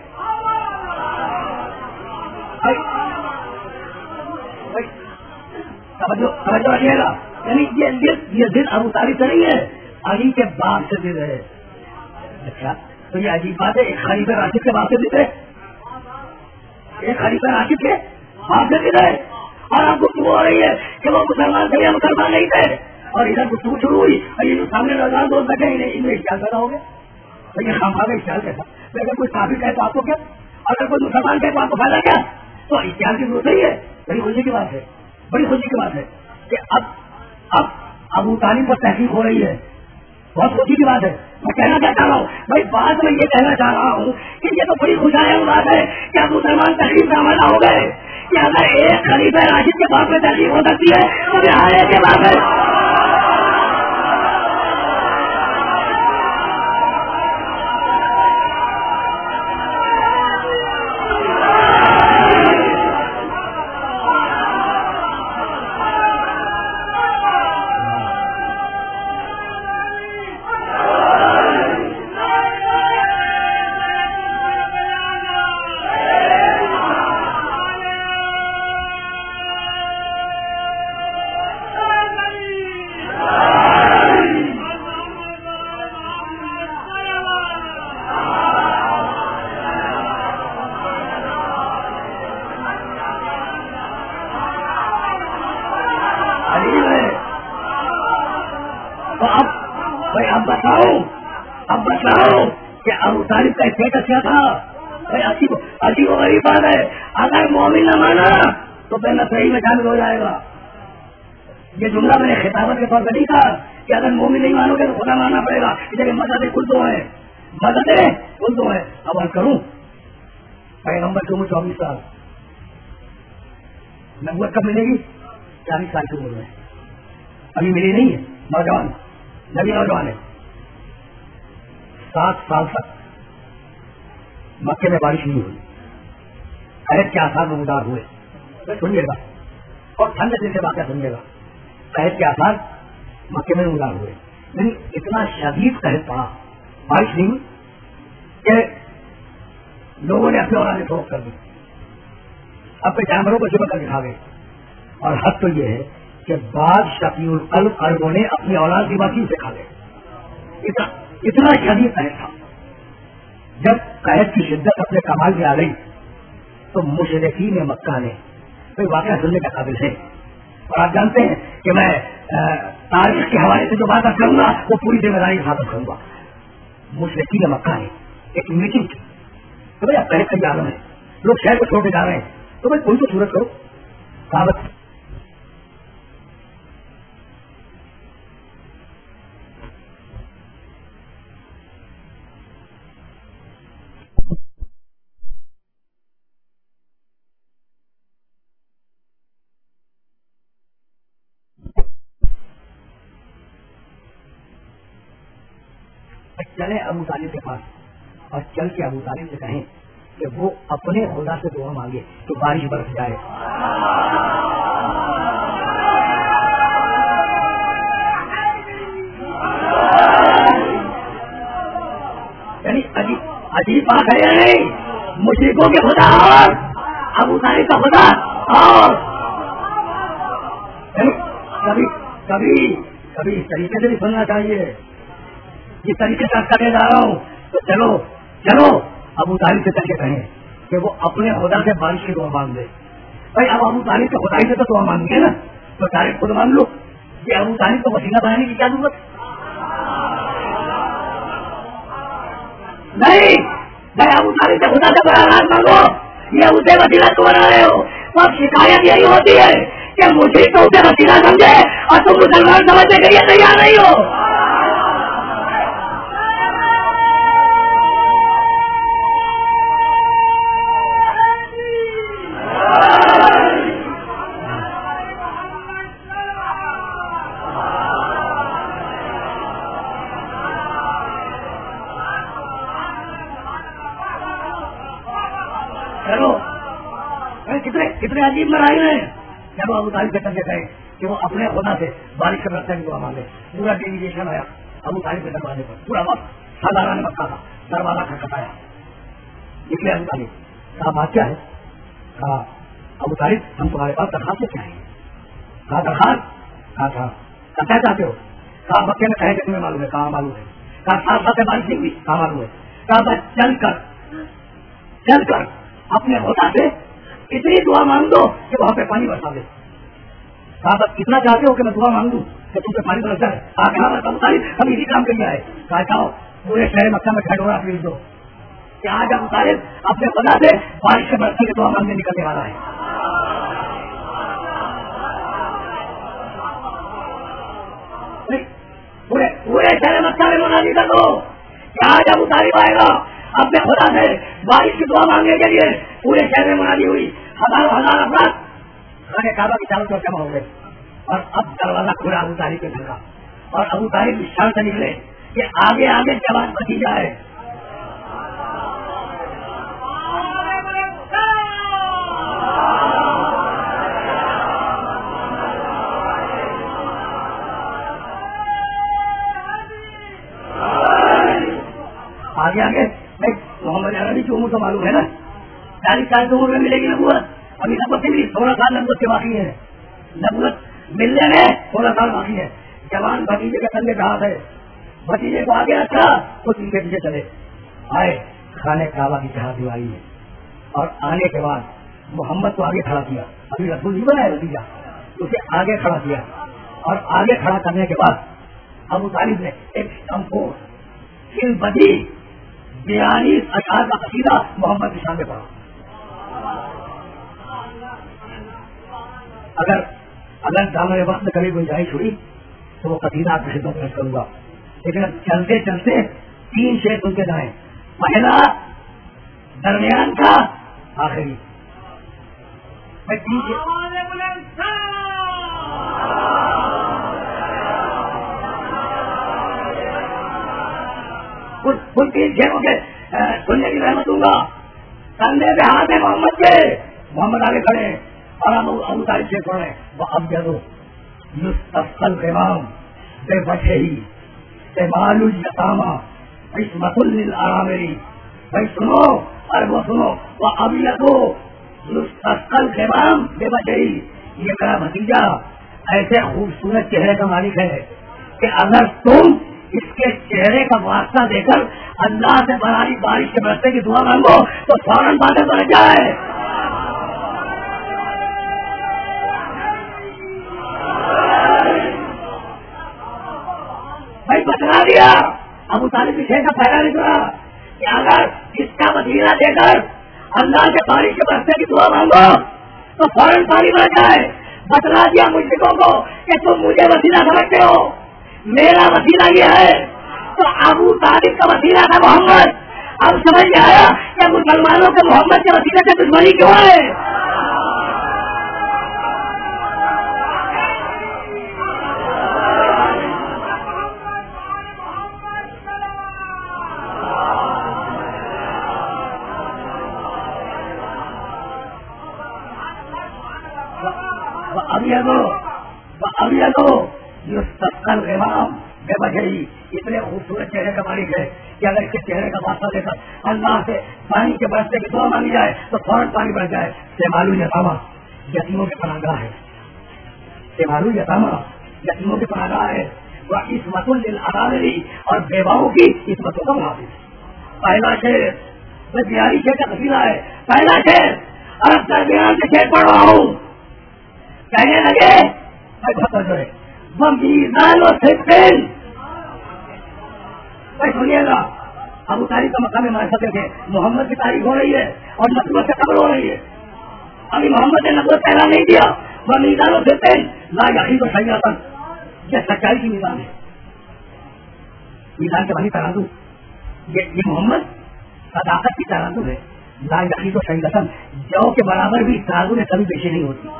توجہ رکھیے گا. یعنی یہ دن ابو طالب کریں گے, علی کے بعد سے دے رہے. اچھا تو یہ عجیب بات ہے, ایک خلیفہ راشد کے بعد سے دیتے, ایک خلیفہ راشد کے بعد سے دیتے, اور آپ گفتگو ہو رہی ہے کہ وہ مسلمان تھے یا مسلمان نہیں تھے. اور ادھر گفتگو شروع ہوئی اور یہ سامنے رمضان دوست بیٹھے ان میں اختیار پیدا ہو گیا. لیکن خام خواہ اختیار کیسا, اگر کوئی کافر کہے تو آپ کو کیا, اگر کوئی مسلمان کہے تو آپ کو فائدہ کیا. تو اختیار کی ضرورت نہیں ہے. بڑی خوشی کی بات ہے, بڑی خوشی کی بات ہے کہ اب ابو طالب پر تحقیق ہو رہی ہے. بہت خوشی کی بات ہے. میں کہنا کیا چاہ رہا ہوں بھائی, بات میں یہ کہنا چاہ رہا ہوں کہ یہ تو بڑی خوشحال بات ہے کہ اب مسلمان تحقیق کا عملہ ہو گئے کہ اگر ایک خلیفہ راشد کے بعد میں تحقیق ہو سکتی ہے تو بہار کے بعد ہے. اب بتاؤ کہ ابو طالب کا اسٹیٹس کیا تھا. عجیب و غریب بات ہے, اگر مومن نہ مانا تو پہلے صحیح میں شامل ہو جائے گا. یہ جملہ میں نے خطابت کے طور پر نہیں کہا کہ اگر مومن نہیں مانو گے تو خدا ماننا پڑے گا. ادھر مددیں کل دو ہیں, مددیں کل دو ہیں. اب بات کروں پیغمبر کی عمر 24 سال, نبوت کب ملے گی؟ 40 سال کی عمر میں, ابھی ملی نہیں ہے. نوجوان نبی نوجوان ہے. 7 سال تک مکے میں بارش نہیں ہوئی, قحط کے آثار نمودار ہوئے. سنیے گا اور ٹھنڈ دن سے واقعہ سنیے گا. قحط کے آثار مکے میں نمودار ہوئے, لیکن اتنا شدید قحط پڑا, بارش نہیں ہوئی کہ لوگوں نے اپنے اولادیں فروخت کر دی, اپنے جانوروں کو ذبح کر دکھا گئے. اور حد تو یہ ہے کہ بعض شفیع القلب عربوں نے اپنی اولاد ذبح کی سے کھا گئے. اتنا شدید قحط تھا. جب قحط کی شدت اپنے کمال میں آ گئی تو مشرکین مکہ نے کوئی واقعہ سننے کا قابل ہے. اور آپ جانتے ہیں کہ میں تاریخ کے حوالے سے جو بات کروں گا وہ پوری ذمہ داری کے ساتھ کروں گا. مشرکین مکہ نے ایک میٹنگ کی تو بھائی اب قحط کا عالم ہے, لوگ شہر کو چھوڑ کے جا رہے ہیں, تو بھائی کوئی تو صورت کرو. کہاوت چلے ابو طالب کے پاس اور چل کے ابو طالب سے کہیں کہ وہ اپنے خدا سے دعا مانگے تو بارش برس جائے. یعنی عجیب بات ہے یا نہیں, مشرکوں کے خدا اور ابو طالب کا خدا. اور کبھی اس طریقے سے بھی سننا چاہیے, جس طریقے سے کرنے جا رہا ہوں تو چلو ابو طالب سے چل کے کہیں کہ وہ اپنے خدا سے بارش کی دعا مانگ لے. بھائی اب ابو طالب کے خدائی سے تو دعا مانگیں گے نا, تو ڈائریکٹ خود مان لو کہ ابو طالب کو وسیلہ بنانے کی کیا ضرورت. نہیں میں ابو طالب سے خدا سے بڑا راز مانگو، یہ اسے وسیلہ تو بنا رہے ہو، تو اب شکایت یہی ہوتی ہے کہ مجھے تو اسے وسیلہ سمجھے اور تم مسلمان سمجھنے کے لیے تیار نہیں ہو. کتنے عجیب مراحل ہیں. جب ابو طالب کے تنگے گئے کہ وہ اپنے خدا سے بارش کے برسے کی دعا مانگے، پورا ڈیلیگیشن آیا ابو طالب کے دروازے پر، پورا وقت سالاران مکہ تھا، دروازہ کھٹکھٹایا، نکلے ابو طالب. کہا بات کیا ہے؟ کہا ابو طالب ہم تمہارے پاس درخواست سے آئے ہیں. کہا درخواست؟ کہا کیا چاہتے ہو؟ کہا مکے میں کہے کہ تمہیں معلوم ہے. کہاں معلوم ہے؟ کہا ساتھ ساتھ بارش نہیں ہوئی. کہاں معلوم ہے؟ کہا بس چل کر اپنے خدا سے اتنی دعا مانگ دو کہ وہاں پہ پانی برسا دے. کہا بس کتنا چاہتے ہو کہ میں دعا مانگ دوں کہ تم پہ پانی برس جائے؟ کہا بس ابو طالب ہم اسی کام کے لیے آئے. کہا چاہو پورے شہر مکہ میں کھڑورا پھیل دو کہ آج ابو طالب اپنے خدا سے بارش کے برسے کی دعا مانگنے نکلنے والا ہے. پورے شہر مکہ میں منادی کر دو کہ آج ابو طالب آئے گا اپنے خدا سے بارش کی دعا مانگنے کے لیے. پورے شہر میں منادی ہوئی، ہزار افراد خانے کعبہ کی چاروں طرف جمع ہو گئے اور اب دروازہ کھلا ابو طالب کے گھر کا. اور ابو طالب اس شان سے نکلے کہ آگے آگے جوان بھتیجا ہے. آگے آگے محمد عربی کی عمر تو معلوم ہے نا، 40 سال کی عمر میں ملے گی نبوت. ابھی نبوت سے بھی 16 سال نبوت کے باقی ہے، نبوت ملنے میں 16 سال باقی ہے. جوان بھتیجے کے کندھے ہاتھ ہے، بھتیجے کو آگے رکھا تو ان کے پیچھے چلے آئے. خانے کعبہ کی چہار دیواری ہے اور آنے کے بعد محمد کو آگے کھڑا کیا. ابھی رسول نہیں بنا ہے بھتیجا، اسے آگے کھڑا کیا اور آگے کھڑا کرنے کے بعد ابو طالب نے ایک کو پھر بدی 42 اشعار کا قصیدہ محمد کے سامنے پڑھا. اگر دامن وقت میں کبھی گنجائش ہوئی تو وہ قصیدہ آپ کی خدمت پیش کروں گا، لیکن اب چلتے چلتے 3 شعر سن کے جائیں. پہلا، درمیان کا، آخری. کچھ 3 شعروں کے سننے کی رحمت دوں گا. کندھے پہ ہاتھ ہے محمد کے، محمد آگے کھڑے ہیں اور ہم ابو طالب سے پڑھ رہے ہیں. وہ اب جدو مستقل امام بے بچے ہی استعمال الجسامہ عصمت للارامری. بھائی سنو اور وہ سنو، وہ اب جدو مستقل امام بے بچے ہی. یہ میرا بھتیجا ایسے خوبصورت چہرے کا مالک ہے کہ اگر تم اس کے چہرے کا واسطہ دے کر اللہ سے بڑی بارش کے برسے کی دعا مانگو تو فوراً بادل بن جائے. بھائی بتلا دیا ابو طالب کی شہر کا پہلا نہیں سنا کہ اگر اس کا وسیلہ دے کر اللہ سے بارش کے برسے کی دعا مانگو تو فوراً پانی بن جائے. بتلا دیا مشرکوں کو کہ تم مجھے وسیلہ سمجھتے ہو، میرا وسیلہ یہ ہے. تو ابو طالب کا وسیلہ تھا محمد. اب سمجھ میں آیا کہ مسلمانوں کے محمد کے وسیلے سے دشمنی کیوں ہے. ابھی مستقل امام بے وجہ ہی اتنے خوبصورت چہرے کا مالک ہے کہ اگر اس کے چہرے کا واسطہ دے کر اللہ سے پانی کے برسے کی دعا مانگی جائے تو فوراً پانی بڑھ جائے. سیمالو یتامہ یتیموں کی پناہگاہ ہے، سیمالو یتامہ یتیموں کی پناہگاہ ہے. وہ عصمت للارامری اور بیواؤں کی عصمتوں کا محافظ. پہلا شعر میں 42 شعر کا قصیدہ ہے. پہلا شعر اور درمیان سے شعر پڑھ رہا ہوں. کہنے لگے وہ میزان و سکین. سنیے گا ابو طالب کا مقام معرفت تھے. محمد کی تاریخ ہو رہی ہے اور نبوت سے قبل ہو رہی ہے. ابھی محمد نے نبوت کا اعلان نہیں دیا. وہ میزانوں دیتے لا یقین تو صحیح آتا. یہ سچائی کی میزان ہے. میزان کے بھائی ترازو یہ محمد صداقت کی ترازو ہے. لا یقین تو صحیح آتا. جو کے برابر بھی ترازو میں کبھی پیشی نہیں ہوتی.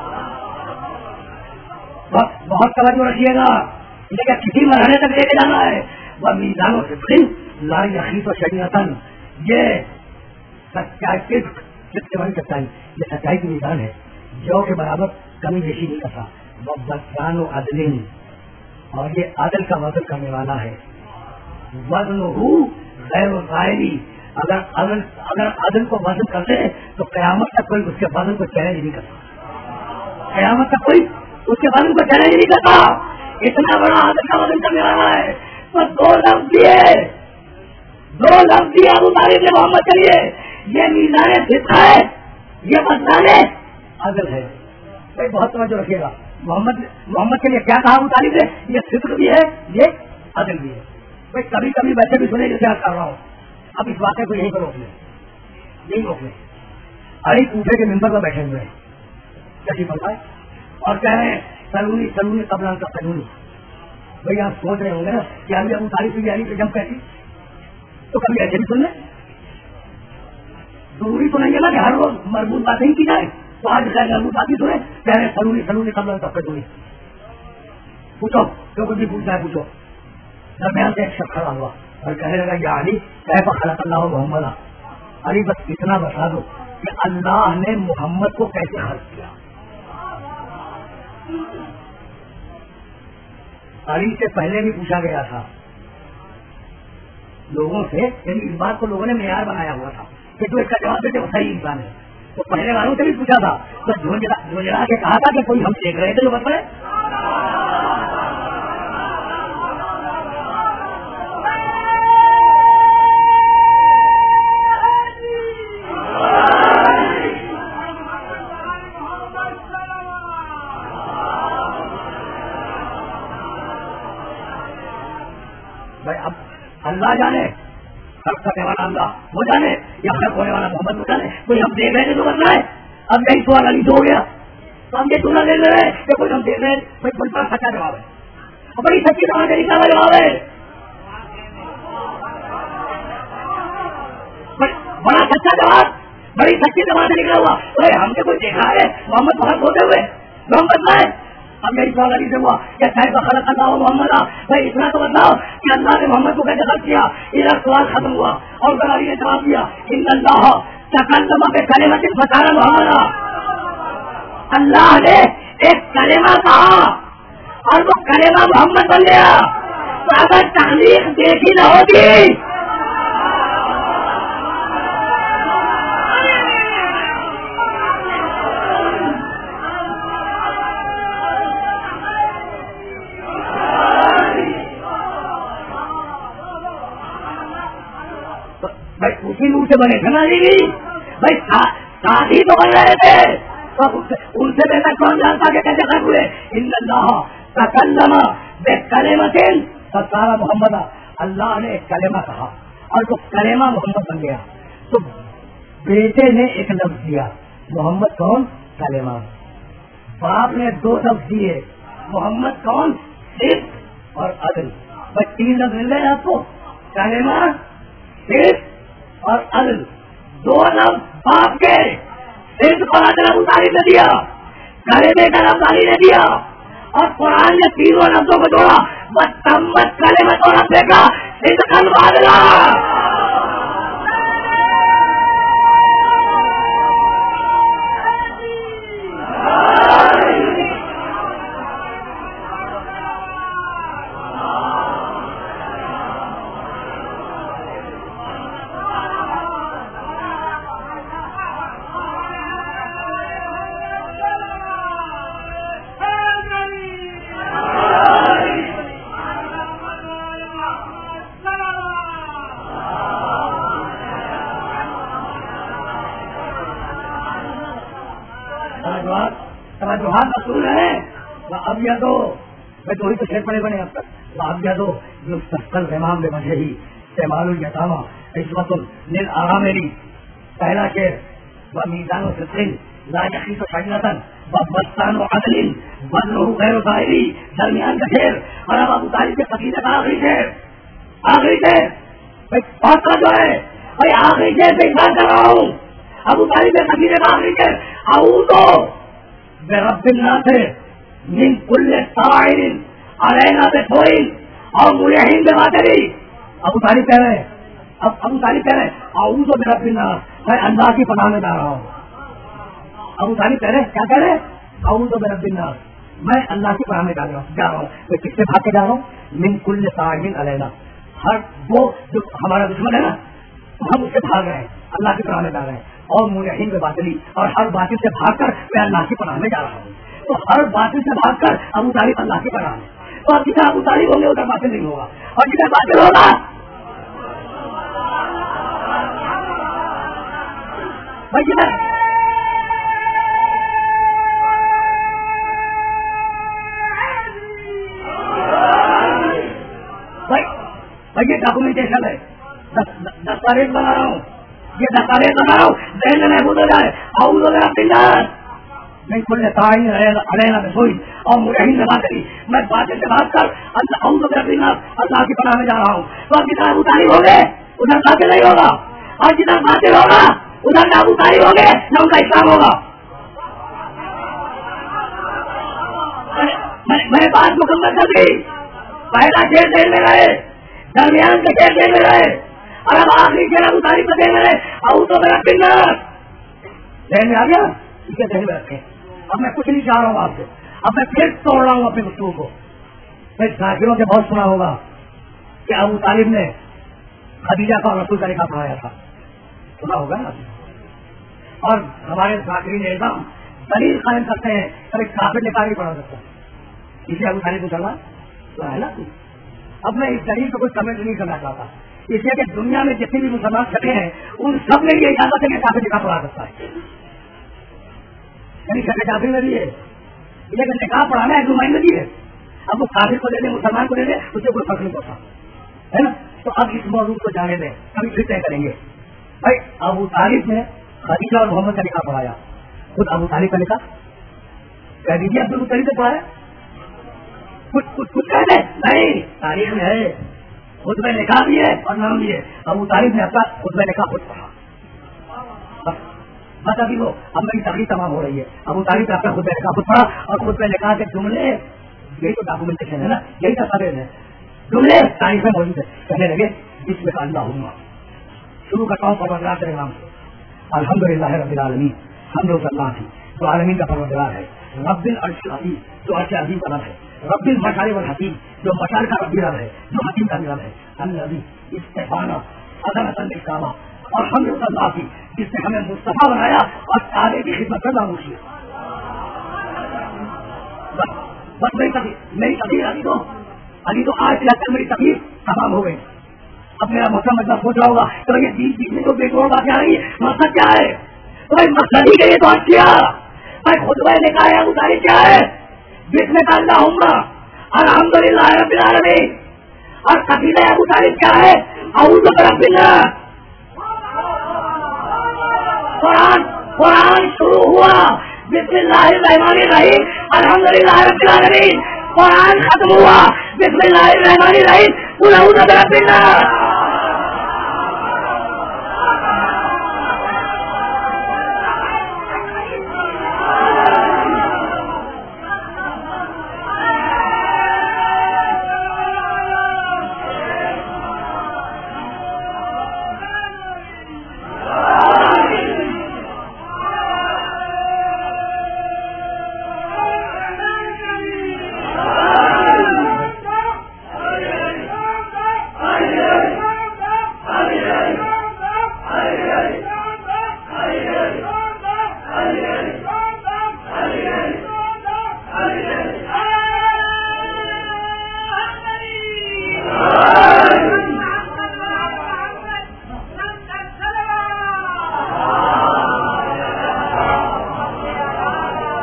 بہت توجہ رکھیے گا. لیکن کسی مرحلے تک لے کے جانا ہے. وہ میزانوں سے لا یقین تو صحیح آتا. یہ سچائی سچائی یہ سچائی کی میزان ہے. جو کے برابر کمی بیشی نہیں کرتا. وہ بسان و عدل اور یہ عدل کا وزن کرنے والا ہے. وزن ہو غیر غائری. اگر عدل کو وزن کر لے تو قیامت تک کوئی اس کے وزن کو چیلنج نہیں کرتا. قیامت تک کوئی اس کے وزن کو چیلنج نہیں کرتا. اتنا بڑا عدل کا وزن کرنے والا ہے. تو دو لفظ دیے ابو طالب نے محمد کے لیے. یہ میزان صدق ہے, یہ مسئلہ عدل ہے. بہت توجہ رکھیے گا. محمد کے لیے کیا کہا ابو طالب نے؟ یہ صدق بھی ہے, یہ عدل بھی ہے. بھائی کبھی کبھی ویسے بھی سنے جیسے آپ کر رہا ہوں. اب اس واقعے کو یہیں پر روک لیں. علی کوفے کے ممبر پر بیٹھے ہوئے ہیں کیسی بتائے اور کہہ رہے ہیں سلونی قبلان کا سلونی. بھائی آپ سوچ رہے ہوں گے نا کہ ابھی ابو طالب سے علی پہ جم کہتی تو کبھی ایسے بھی سن لیں. ضروری تو نہیں ہے نا کہ ہر روز مربوط باتیں ہی کی جائے. تو آج خیر مربوط بات ہی سنیں کہہ رہے ہیں سلونی قبلان کا سلونی. پوچھو جو کچھ بھی پوچھنا ہے پوچھو. درمیان سے ایک شخص کھڑا ہوا اور کہنے لگا یا علی کیف خلق اللہ محمد. علی بس اتنا بتا دو کہ اللہ نے محمد کو کیسے خلق کیا. علی سے پہلے بھی پوچھا گیا تھا لوگوں سے, یعنی اس بات کو لوگوں نے معیار بنایا ہوا تھا کہ جو اس کا جواب دیتے وہ صحیح انسان ہے. تو پہلے والوں سے بھی پوچھا تھا تو جھنجھلا کے کہا تھا کہ کوئی ہم دیکھ رہے تھے جو بتائے. اللہ جانے خلق کرنے والا اللہ وہ جانے یا خلق ہونے والا محمد وہ جانے. کوئی ہم دیکھ رہے تھے تو بتنا ہے. اب یہی سوال علی سے ہو گیا تو ہم یہ سننا لے رہے ہیں کہ کوئی ہم دیکھ رہے ہیں. بھائی بڑی بڑا سچا جواب ہے اور بڑی سچی طریقہ کا جواب ہے. بڑا سچا جواب, بڑی سچی زبان سے نکلا ہوا. ہم نے کوئی دیکھا ہے محمد بہت ہوتے ہوئے محمد بتائے. اب میری سوال علی سے ہوا کہ صاحب کا خلق اللہ محمد. بھائی اتنا تو بتاؤ کہ اللہ نے محمد کو کیسے خلق کیا. ادھر سوال ختم ہوا اور پھر علی نے جواب دیا ان اللہ تکلم بکلمۃ فصار محمد. اللہ نے ایک کلمہ کہا اور وہ کلمہ محمد بن گیا. تو اگر تخلیق دیکھی نہ ہوتی سے بنے تھے نا جی. بھائی ساتھ ہی تو بن رہے تھے تو ان سے بہتر کون جانتا کہ کیسے خلق ہوئے. ان اللہ تکلم بکلمۃ فصار محمد. اللہ نے ایک کلمہ کہا اور وہ کلمہ محمد بن گیا. تو بیٹے نے ایک لفظ دیا محمد کون کلمہ. باپ نے دو لفظ دیے محمد کون صدق اور عدل. بس تین لفظ مل رہے ہیں آپ کو کلمہ صدق اور عدل. دو لفظ باپ کے صدق اور عدل ابو طالب نے دیا, کلمے کا لفظ علی نے دیا اور قرآن نے تینوں لفظوں کو جوڑا. بس تمت کلمت اور عدل کا صدق العدل. مقصود ہے اب یا تو میں تو شیر پڑے بنے اب تک اب یا تو جو سکل امام بے مجھے ہی استعمال الیتامى عصمۃ للارامل. پہلا شعر ومیزان و صدق لا یخیف شجرة وبستان و عدل بدلہ غیر ظاہری. درمیان کا شعر. اور اب ابو طالب کے قصیدے کا آخری شعر پاکا جو ہے بھائی آخری شعر سے اشارہ کر رہا ہوں. ابو طالب کے قصیدے کا آخری شعر اعوذ برب الناس من کل ساحر علینا بسوء اور ملحن بباطل. ابو طالب کہہ رہے ہیں اعوذ برب الناس, میں اللہ کی پناہ میں جا رہا ہوں. ابو طالب کہہ رہے ہیں, کیا کہہ رہے ہیں؟ اعوذ برب الناس, میں اللہ کی پناہ میں جا رہا ہوں. میں کس سے بھاگ کے جا رہا ہوں؟ من کل ساحر علینا, ہر وہ جو ہمارا دشمن ہے نا ہم اس سے بھاگ رہے ہیں, اللہ کی پناہ میں جا رہے ہیں. اور ملحن بباطل, اور ہر باطل سے بھاگ کر میں اللہ کی پناہ میں جا رہا ہوں. تو ہر باطل سے بھاگ کر ابو طالب اللہ کی پناہ میں. تو اب جتنا ابو طالب ہوں گے ادھر باطل نہیں ہوگا, اور جتنا باطل ہوگا بھائی جتنا یہ ڈاکومنٹیشن ہے, دستاویز بنا رہا ہوں, ذہن میں محفوظ ہو جائے. اعوذ برب الناس من کل ساحر علینا بسوء اور ملحن بباطل, میں باطل سے بھاگ کر اعوذ برب الناس اللہ کی پناہ میں جا رہا ہوں. تو اب جتنا ابو طالب ہو گئے ادھر باطل نہیں ہوگا, اور جتنا باطل ہوگا ادھر نہ ابو طالب ہو گئے نہ ان کا اسلام ہوگا. میں بات مکمل کر دی. پہلا شعر ذہن میں رہے, درمیان کا شعر ذہن میں رہے, اور اب آخری شعر ابو طالب کا ذہن میں رہے اعوذ برب الناس. ذہن میں آ گیا, اسے ذہن میں رکھیں. اب میں کچھ نہیں چاہ رہا ہوں آپ سے, اب میں پھر توڑ رہا ہوں اپنی گفتگو کو. میں ذاکروں سے بہت سنا ہوگا کہ ابو طالب نے خدیجہ کا رسول کا نکاح پڑھایا تھا, سنا ہوگا نا. اور ہمارے ذاکرین اعظام دلیل قائم کرتے ہیں کہ کافر نکاح نہیں پڑھا سکتا, اسے ابو طالب کو چلنا تو ہے نا. اب میں اس دلیل کو کوئی کمنٹ نہیں کرنا چاہتا, اس لیے کہ دنیا میں جتنے بھی مسلمان کھڑے ہیں ان سب نے یہ اجازت ہے کہ کافر نکاح پڑھا سکتا ہے. یعنی شرع کافر میں بھی ہے, لیکن نکاح پڑھانا ایک نمائندگی ہے. اب وہ کافر کو دے دیں, مسلمان کو دے دیں, اس سے کوئی فرق نہیں پڑتا ہے نا. تو اب اس موضوع کو جانے دیں, کبھی پھر طے کریں گے. بھائی ابو طالب نے خدیجہ اور محمد کا نکاح پڑھایا, خود ابو طالب کا نکاح کہہ دیجیے عبد المطلب سے پڑھایا, کچھ کہہ دیں نہیں, تاریخ میں ہے. خود میں نکاح بھی ہے اور نام بھی ہے. ابو طالب نے اپنا خود میں نکاح خود پڑھا. بس ابھی وہ اب میری تقریر تمام ہو رہی ہے. ابو طالب نے اپنا خود میں نکاح خود پڑھا, اور خود میں نکاح کے جملے, یہی تو ڈاکومنٹیشن ہے نا, یہی دستاویز ہے, جملے تاریخ میں موجود ہے. کہنے لگے بسم اللہ شروع کرتا ہوں پروردگار کے نام سے. الحمدللہ رب العالمین, حمد و ثنا ہے جو عالمین کا پروردگار ہے. رب العرش العظیم جو عرش عظیم کا رب ہے. رب المشارق والحکیم جو مشارق کا رب رب ہے, جو حکیم کا رب ہے. الذی استفانا عظمۃ الکعبہ, اور حمد و ثنا کی جس نے ہمیں مصطفیٰ بنایا اور کعبے کی خدمت کرنا مشکل. بس میری تقریر ابھی تو آج کل میری تقریر تمام ہو گئی. اب میرا مطلب سوچ رہا ہوگا تو یہ 20 میں تو بے جوڑ باتیں آ رہی ہے, مقصد کیا ہے؟ تو بھائی مقصد ہی کے لیے تو آج کیا بھائی خطبہ نکاح ہے, اتاری کیا ہے جس میں کہا اللہم الحمدللہ رب العالمین, اور قصیدہ ابو طالب کیا ہے اعوذ برب الناس. قرآن شروع ہوا بسم اللہ الرحمن الرحیم الحمدللہ رب العالمین, قرآن ختم ہوا بسم اللہ الرحمن الرحیم قل اعوذ برب الناس.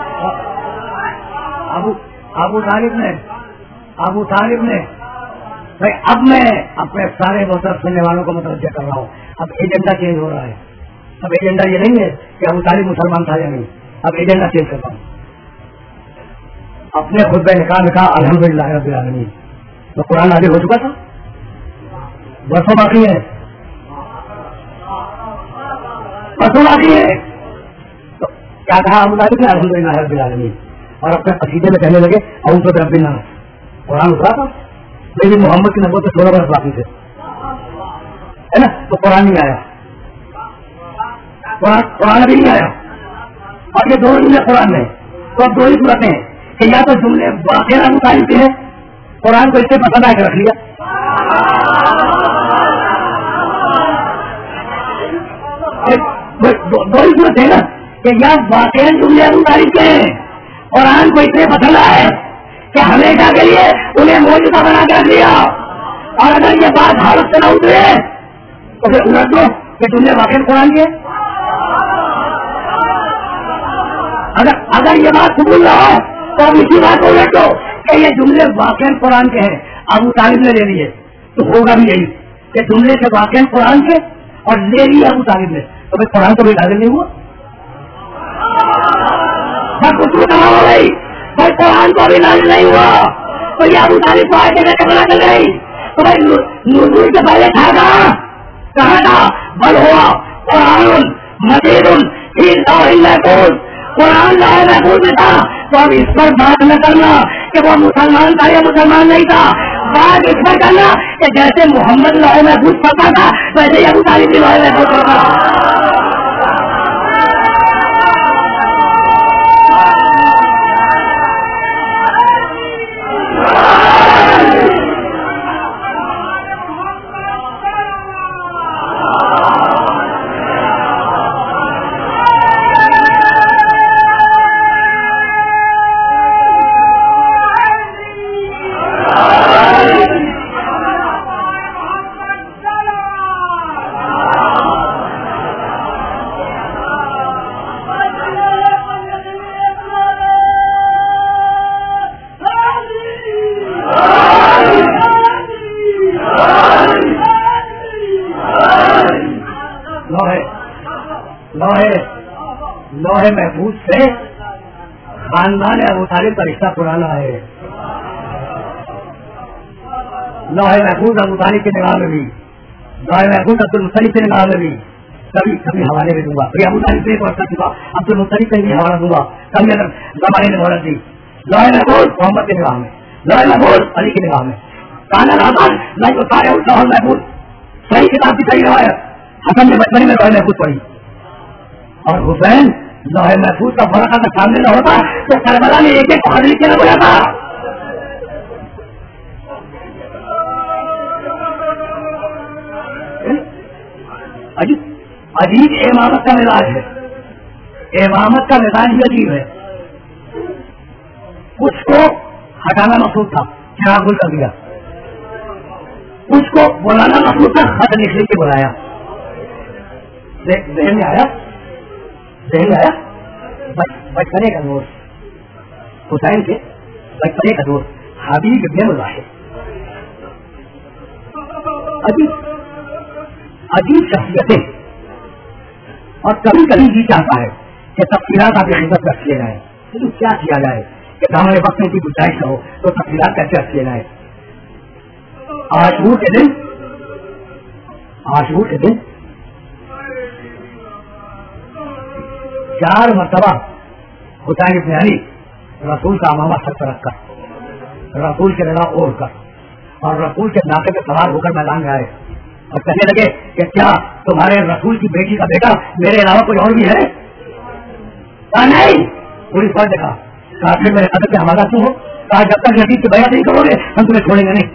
ابو طالب نے بھائی اب میں اپنے سارے محترم سننے والوں کو متوجہ کر رہا ہوں. اب ایجنڈا چینج ہو رہا ہے. اب ایجنڈا یہ نہیں ہے کہ ابو طالب مسلمان تھا یا نہیں. اب ایجنڈا چینج کرتا ہوں. اپنے خطبہ نکاح میں کہا الحمدللہ رب العالمین. تو قرآن نازل ہو چکا تھا, برسوں باقی ہے, برسوں باقی ہے. تو کیا کہا ابو طالب نے؟ الحمدللہ رب العالمین. اور اپنے قصیدے میں کہنے لگے اعوذ برب الناس. قرآن اترا تھا لیکن محمد کی نبوت 16 برس باقی تھے, ہے نا. تو قرآن نہیں آیا, قرآن ابھی نہیں آیا. اور یہ دو جملے قرآن میں, تو اب دو ہی صورتیں ہیں کہ یا تو جملے واقعہ ابو طالب کے ہیں, قرآن کو اس سے پسند آ کے رکھ لیا, دو ہی صورت ہے نا کہ یا واقعہ جملے ابو طالب کے ہیں, قرآن کو اتنے پسند آئے کہ ہمیشہ کے لیے انہیں موجودہ بنا کے رکھ لیا. اور اگر یہ بات حالت سے نہ اترے تو پھر الٹ دو کہ جملے واقع قرآن کے. اگر یہ بات قبول نہ ہو تو اب اسی بات کو الٹ دو کہ یہ جملے واقع قرآن کے ہیں, ابو طالب نے لے لیے. تو ہوگا بھی یہی کہ جملے سے واقع قرآن کے اور لے لیے ابو طالب نے, تو پھر قرآن کو بھی نازل نہیں ہوا. کچھ کہا ہو گئی بھائی قرآن کو بھی نازل نہیں ہوا, تو یہ ابو طالب کو آئے تھے بنا کر گئی. تو بھائی نزول سے پہلے کہاں تھا بل ہوا قرآن مجید فی لوح محفوظ. قرآن لوح محفوظ میں تھا. تو اب اس پر بات نہ کرنا کہ وہ مسلمان تھا یا مسلمان نہیں تھا, بات اس پر کرنا کہ جیسے محمد لوح محفوظ پڑھتا تھا ویسے ہی ابو طالب بھی لوح محفوظ پڑھتا تھا. لوح محفوظ سے خاندان ابو طالب کا رشتہ پرانا ہے. لوح محفوظ ابو طالب کے نگاہ میں بھی, لوح محفوظ عبد المطلب کے نگاہ میں بھی, کبھی کبھی حوالے میں دوں گا. ابو طالب سے پڑھتا چکا, عبد المطلب سے بھی حوالہ دوں گا. کبھی اگر زمانے نے مہلت دی. لوح محفوظ محمد کے نگاہ میں, لوح محفوظ علی کے نگاہ میں. کانا رحمان نہیں تو سارے لوح محفوظ صحیح کتاب کی صحیح روایت. حسن نے بچپن میں لوح محفوظ پڑھی, اور حسین لوح محفوظ کا فرق اگر سامنے نہ ہوتا تو کربلا میں ایک ایک خط لکھ کے نہ بولا تھا. عجیب امامت کا مزاج ہے, امامت کا مزاج بھی عجیب ہے. کچھ کو ہٹانا مقصود تھا, چراغ گل کر دیا. کچھ کو بلانا مقصود تھا, خط لکھ کے بلایا. ذہن میں آیا بچپنے کا دوست, حسین کے بچپنے کا دوست حبیب بن مظاہر. عجیب شخصیتیں. اور کبھی کبھی یہ چاہتا ہے کہ تفصیلات آپ کی خدمت رکھ لیا جائے. لیکن کیا کیا جائے کہ ہمارے وقت میں کی گنجائش نہ ہو تو تفصیلات کیسے رکھ لیا جائے. عاشور کے دن 4 مرتبہ حسین ابن علی رسول کا امامہ سر پر رکھ کر, رسول کے رضا اوڑھ کر, اور رسول کے ناقے پہ سوار ہو کر میدان میں آئے اور کہنے لگے کہ کیا تمہارے رسول کی بیٹی کا بیٹا میرے علاوہ کوئی اور بھی ہے؟ کہا نہیں. پوری فوج نے کہا پھر میرے قدر پہ ہمارا کیوں ہو؟ کہا جب تک حبیب کی بیعت نہیں کرو گے ہم تمہیں چھوڑیں گے نہیں.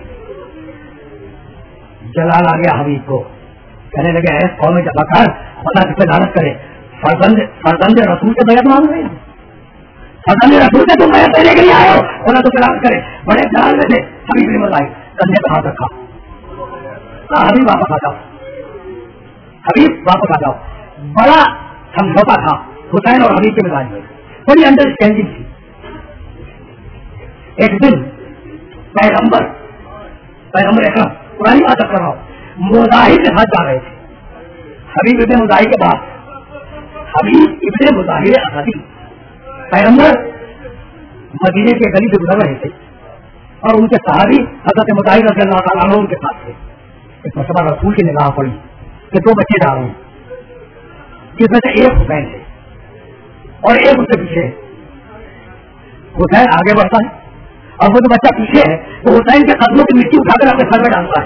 جلال آ گیا حبیب کو, کہنے لگے ایس قوم میں جب کر خدا کس سے لعنت کرے, فرزند رسول سے بیعت مانگ رہے ہیں, فرزند رسول سے تم بیعت دینے کے لیے آئے ہو, خدا تو لعنت کرے. بڑے جلال میں تھے. حبیب نے بتائی کندھے پہ ہاتھ رکھا, حبیب واپس آ جاؤ, حبیب واپس آ جاؤ. بڑا سمجھوتا تھا حسین اور حبیب کے مزاج میں, بڑی انڈرسٹینڈنگ تھی. ایک دن پیغمبر पैगंबर अकरम, पुरानी बात कर रहा हूँ, मुजाहिर के साथ जा रहे थे। हबीब इब्ने मुजाहिर के बाद, हबीब इब्ने मुजाहिर असदी पैगंबर मदीने के गली से गुजर रहे थे और उनके सहाबी हजरत मुजाहिर रज़ियल्लाहु ताला अन्हु उनके साथ थे। इस मरतबा रसूल की निगाह पड़ी कि दो बच्चे जा रहे हैं, जिसमें से एक हुसैन है और एक उससे पीछे। हुसैन आगे बढ़ता है और वो जो बच्चा पीछे है वो हुसैन के कदमों की मिट्टी उठाकर अपने सर में डालता है।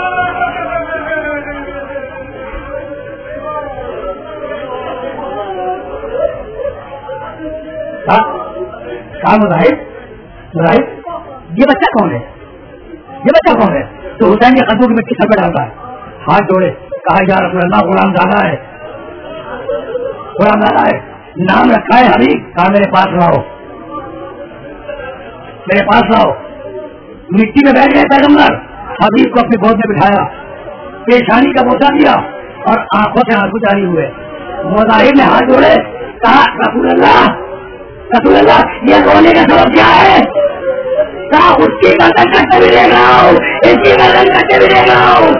कहा मुजाहिर, ये बच्चा कौन है, ये बच्चा कौन है? तो हुसैन के कदमों की मिट्टी सर में डालता है, हाथ जोड़े, कहा या रसूल अल्लाह, गुलाम दादा है, गुलाम दादा है, नाम रखा है हबीब। कहा मेरे पास लाओ, मेरे पास लाओ। मिट्टी में बैठ गए पैगंबर, हबीब को अपनी गोद में बिठाया, पेशानी का बोसा दिया और आंखों से आंसू जारी हुए। मुजाहिर ने हाथ जोड़े, कहा रसूल अल्लाह, रसूल अल्लाह, ये रोने का सबब क्या है? कहा उसकी गर्दन कटते भी देख रहा हूँ, इसकी गर्दन कटते भी देख रहा हूँ।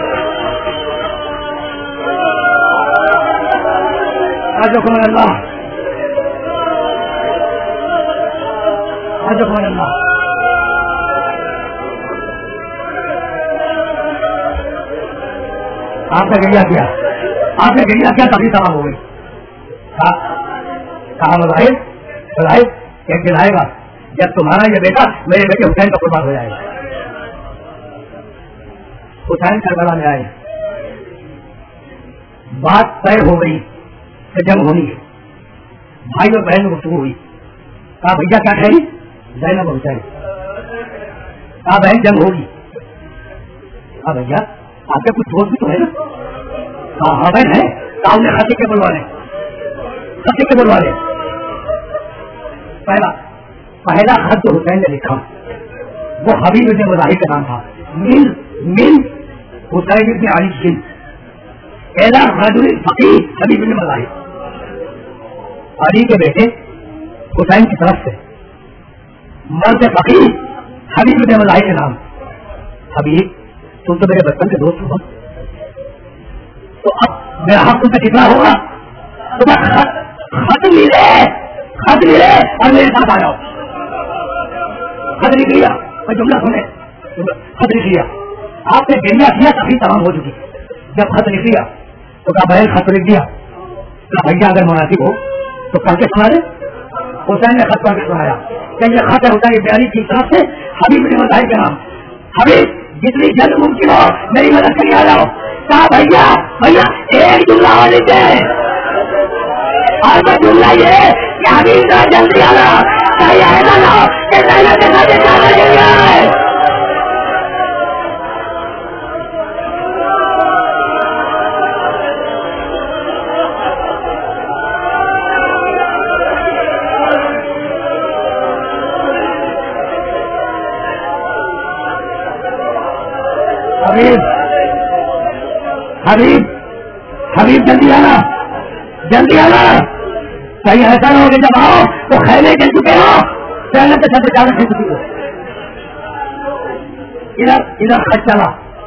अल्लाह, अल्लाह, आपने गिरिया किया, आपने गिरिया किया, तभी तमाम हो गई। कहा मुजाहिर, एक दिन आएगा जब तुम्हारा ये बेटा मेरे बेटे हुसैन का कुर्बान हो जाएगा। हुसैन करबला में आए, बात तय हो गई कि जंग होनी है। भाई और बहन में गुफ्तगू हुई। कहा भैया क्या ठहरी? ज़ैनब हुसैन। कहा बहन जंग होगी। कहा भैया आपके कुछ दोस्त भी तो है ना? कहा हाँ बहन है। कहा उन्हें खती के बुलवा लें, खती के बुलवा लें। पहला खत जो हुसैन ने लिखा वो हबीब इब्ने मुजाहिर का नाम था। मिन हुसैन इब्ने अली सिंह एला रजुल फकीह हबीब इब्ने मुजाहिर, अली के बेटे हुसैन की तरफ से मर्द फकीह हबीब इब्ने मुजाहिर के नाम। हबीब तुम तो मेरे बचपन के दोस्त हो, तो अब मेरा हक तुमसे कितना होगा? तुम्हें खत मिले और मेरे साथ आ जाओ। खत लिख लिया, मैं जुमला सुने, खत लिख लिया। आपने गिरिया किया तभी तमाम हो चुकी। जब खत लिख लिया तो कहा बहन खत लिख दिया। कहा भैया अगर मुनासिब हो तो पढ़ के सुना दे। हुसैन ने खत पढ़ के सुनाया कि ये खत है हुसैन इब्ने अली की तरफ से हबीब इब्ने मुजाहिर के नाम। हबीब जितनी जल्द मुमकिन हो मेरी मदद करिए आ जाओ। कहा भैया एक जुमला और लिख दे, और वो जुमला ये कि हबीब जल्दी आना, चाहिए ऐसा ना कि ज़ैनब के साथ जाना चाहिए। हबीब जल्दी आना, जल्दी आना। कहीं ऐसा ना हो कि जब आओ तो खैमे गिर चुके हो, ज़ैनब के साथ जाना खिल चुकी हो। इधर खर्च चला,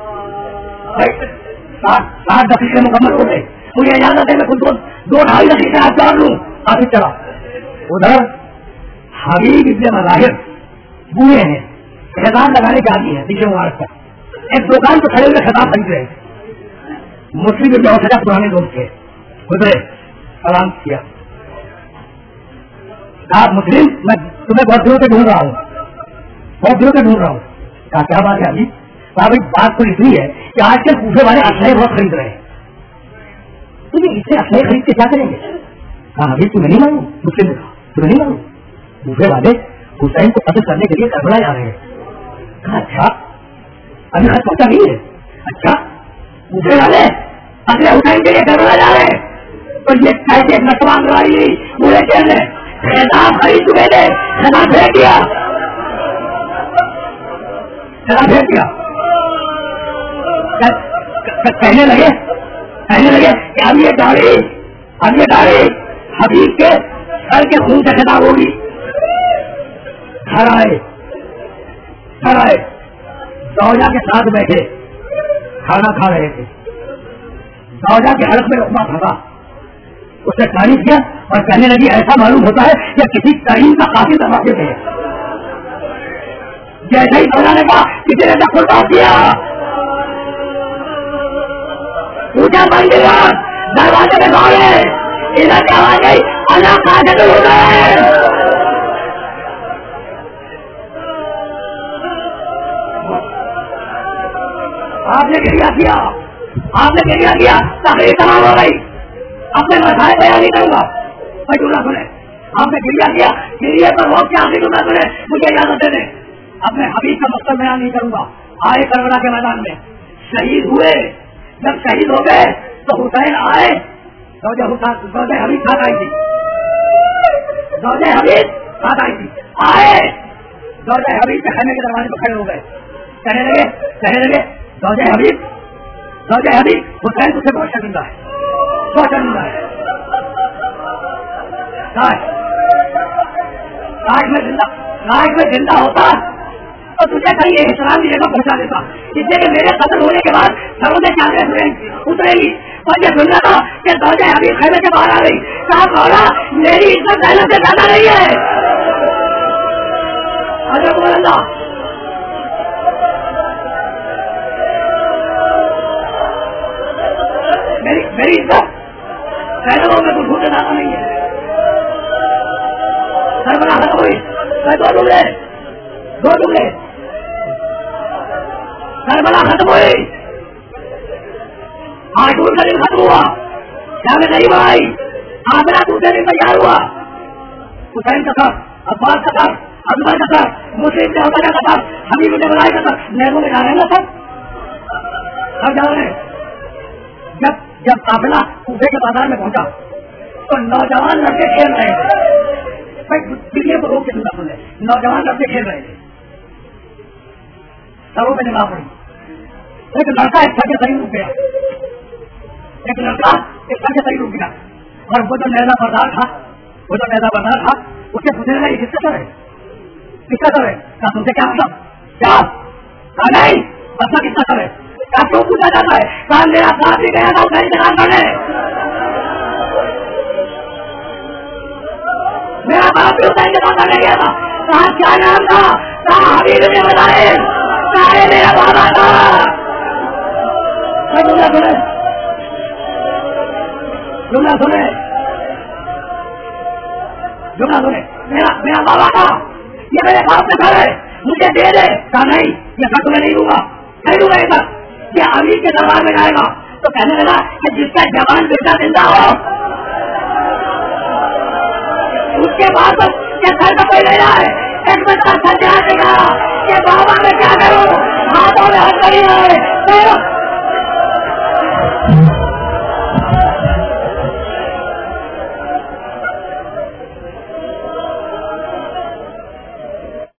60 दकीक़े मुकम्मल हो गए। मुझे इजाजत है मैं खुद 2-2.5 दकीक़े हाथ डाल लूँ। काफी चला। उधर हबीब इब्ने मुजाहिर बूढ़े हैं, खिताब लगाने के आदमी है, पीछे मुबारक का एक दुकान पर खड़े हुए खिताब खरीद रहे। मुस्लिम इब्ने औसदा पुराने दोस्त थे, गुजरे, सलाम किया। आप मुस्लिम, मैं तुम्हें बहुत दिनों से ढूंढ रहा हूँ, बहुत दिनों से ढूंढ रहा हूँ। कहा क्या बात है अभी? कहा भाई बात तो इतनी है कि आजकल कूफे वाले असलहे बहुत खरीद रहे हैं, तुम्हें इससे असलहे खरीद के क्या करेंगे? कहा अभी तुम्हें नहीं मालूम? मुस्लिम ने कहा तुम्हें नहीं मालूम, कूफे वाले हुसैन को कत्ल करने के लिए करबला जा रहे हैं। कहा अच्छा, अभी खत पहुंचा नहीं है? अच्छा, कूफे वाले अगले हुसैन के लिए करबला जा रहे हैं, तो ये कैसे नटवान वाली पूरे चेहरे खिताब खरीद चुके थे, खिताब फेंक दिया, खिताब फेंक दिया। कहने लगे कि अब ये दाढ़ी हबीब के सर के खून से खिताब होगी। घर आए, زوجہ کے ساتھ بیٹھے کھانا کھا رہے تھے. زوجہ کے حلق میں لقمہ پھنسا, اس نے تعریف کیا اور کہنے لگی ایسا معلوم ہوتا ہے کہ کسی تعین کا قاصد دروازے پہ ہے. جیسے ہی زوجہ نے کہا کسی نے دخل کیا, پوجا بن گیا, دروازے میں دوڑے, ادھر سے آواز آئی اللہ قاصد ہو گئے. آپ نے گریا کیا, آپ نے گریا کیا, تقریر تمام ہو گئی. اپنے مسائل بیان نہیں کروں گا, میں جملہ سنے. آپ نے گریا کیا, گریے پر وہ کیا جملہ سنے, مجھے اجازت دے دیں. اپنے حبیب کا مقصد بیان نہیں کروں گا. آئے کربلا کے میدان میں شہید ہوئے, جب شہید ہو گئے تو حسین آئے. زوجہ حبیب ساتھ آئی تھی, زوجہ حبیب ساتھ آئی تھی. آئے زوجہ حبیب کے خیمے کے دروازے پہ کھڑے ہو گئے. کہنے لگے زوجہ حبیب حسین تجھے بہت شرمندہ ہے, بہت شرمندہ ہے. راج میں زندہ ہوتا تو تجھے کہیں احترام کی جگہ پہنچا دیتا, اس لیے کہ میرے قتل ہونے کے بعد سروں سے چاندیں اترے گی. اور یہ سننا تھا کہ زوجہ حبیب خیمے سے باہر آ گئی. کہا مولا میری عزت پہلے سے زیادہ نہیں ہے. اجر بول اللہ, میری عزت پہلے میں کچھ بھوٹے زیادہ نہیں ہے. سربراہ ختم ہوئی, میں دو ڈبلے سربراہ ختم ہوئی. آٹھ کا دن ختم ہوا, جامع غریب آئی, آگرہ دوسرے دن تیار ہوا. حسین کا سر, عباس کا سر, اکبر کا سر, مسلم سے ہوتا کا سر, حبیب نے بلائے کا سر, نیبوں میں جانے گا سر. سب جا رہے ہیں. جب قافلہ کوفے کے بازار میں پہنچا تو نوجوان لڑکے کھیل رہے تھے. دلیے کو روک کے سنا سن لے, نوجوان لڑکے کھیل رہے تھے. سروں پہ نگاہ پڑی, ایک لڑکا ایک سر کے صحیح رک گیا, ایک لڑکا ایک سر کے صحیح رک گیا. اور وہ جو نیزہ بردار تھا اس کے پوچھنے لگا یہ کس کا سر ہے, کس کا سر ہے. کہا تم سے کیا مطلب, کیا نہیں بس کس کا سر ہے. کیا کیوں پوچھا جاتا ہے. کہا میرا ساتھ بھی گیا تھا اس انتظام کرنے, میرا باپ بھی اس انتظام کرنے گیا تھا. کہا کیا نام تھا, کہا حبیب نے بتائے, کہا میرا بابا تھا. جملہ سنے میرا بابا تھا, یہ میرے باپ کا گھر ہے, مجھے دے دے. کہا نہیں یہ گھر تمہیں نہیں دوں گا, نہیں دوں گا یہ گھر. یہ امیر کے دربار میں جائے گا تو کہنے لگا کہ جس کا جوان بیٹا زندہ ہو اس کے بعد گھر کا کوئی نہیں رہا ہے. ایک بچہ سچا دے گا کہ بابا میں کیا کروں, ہاتھوں میں ہاتھ کری ہے,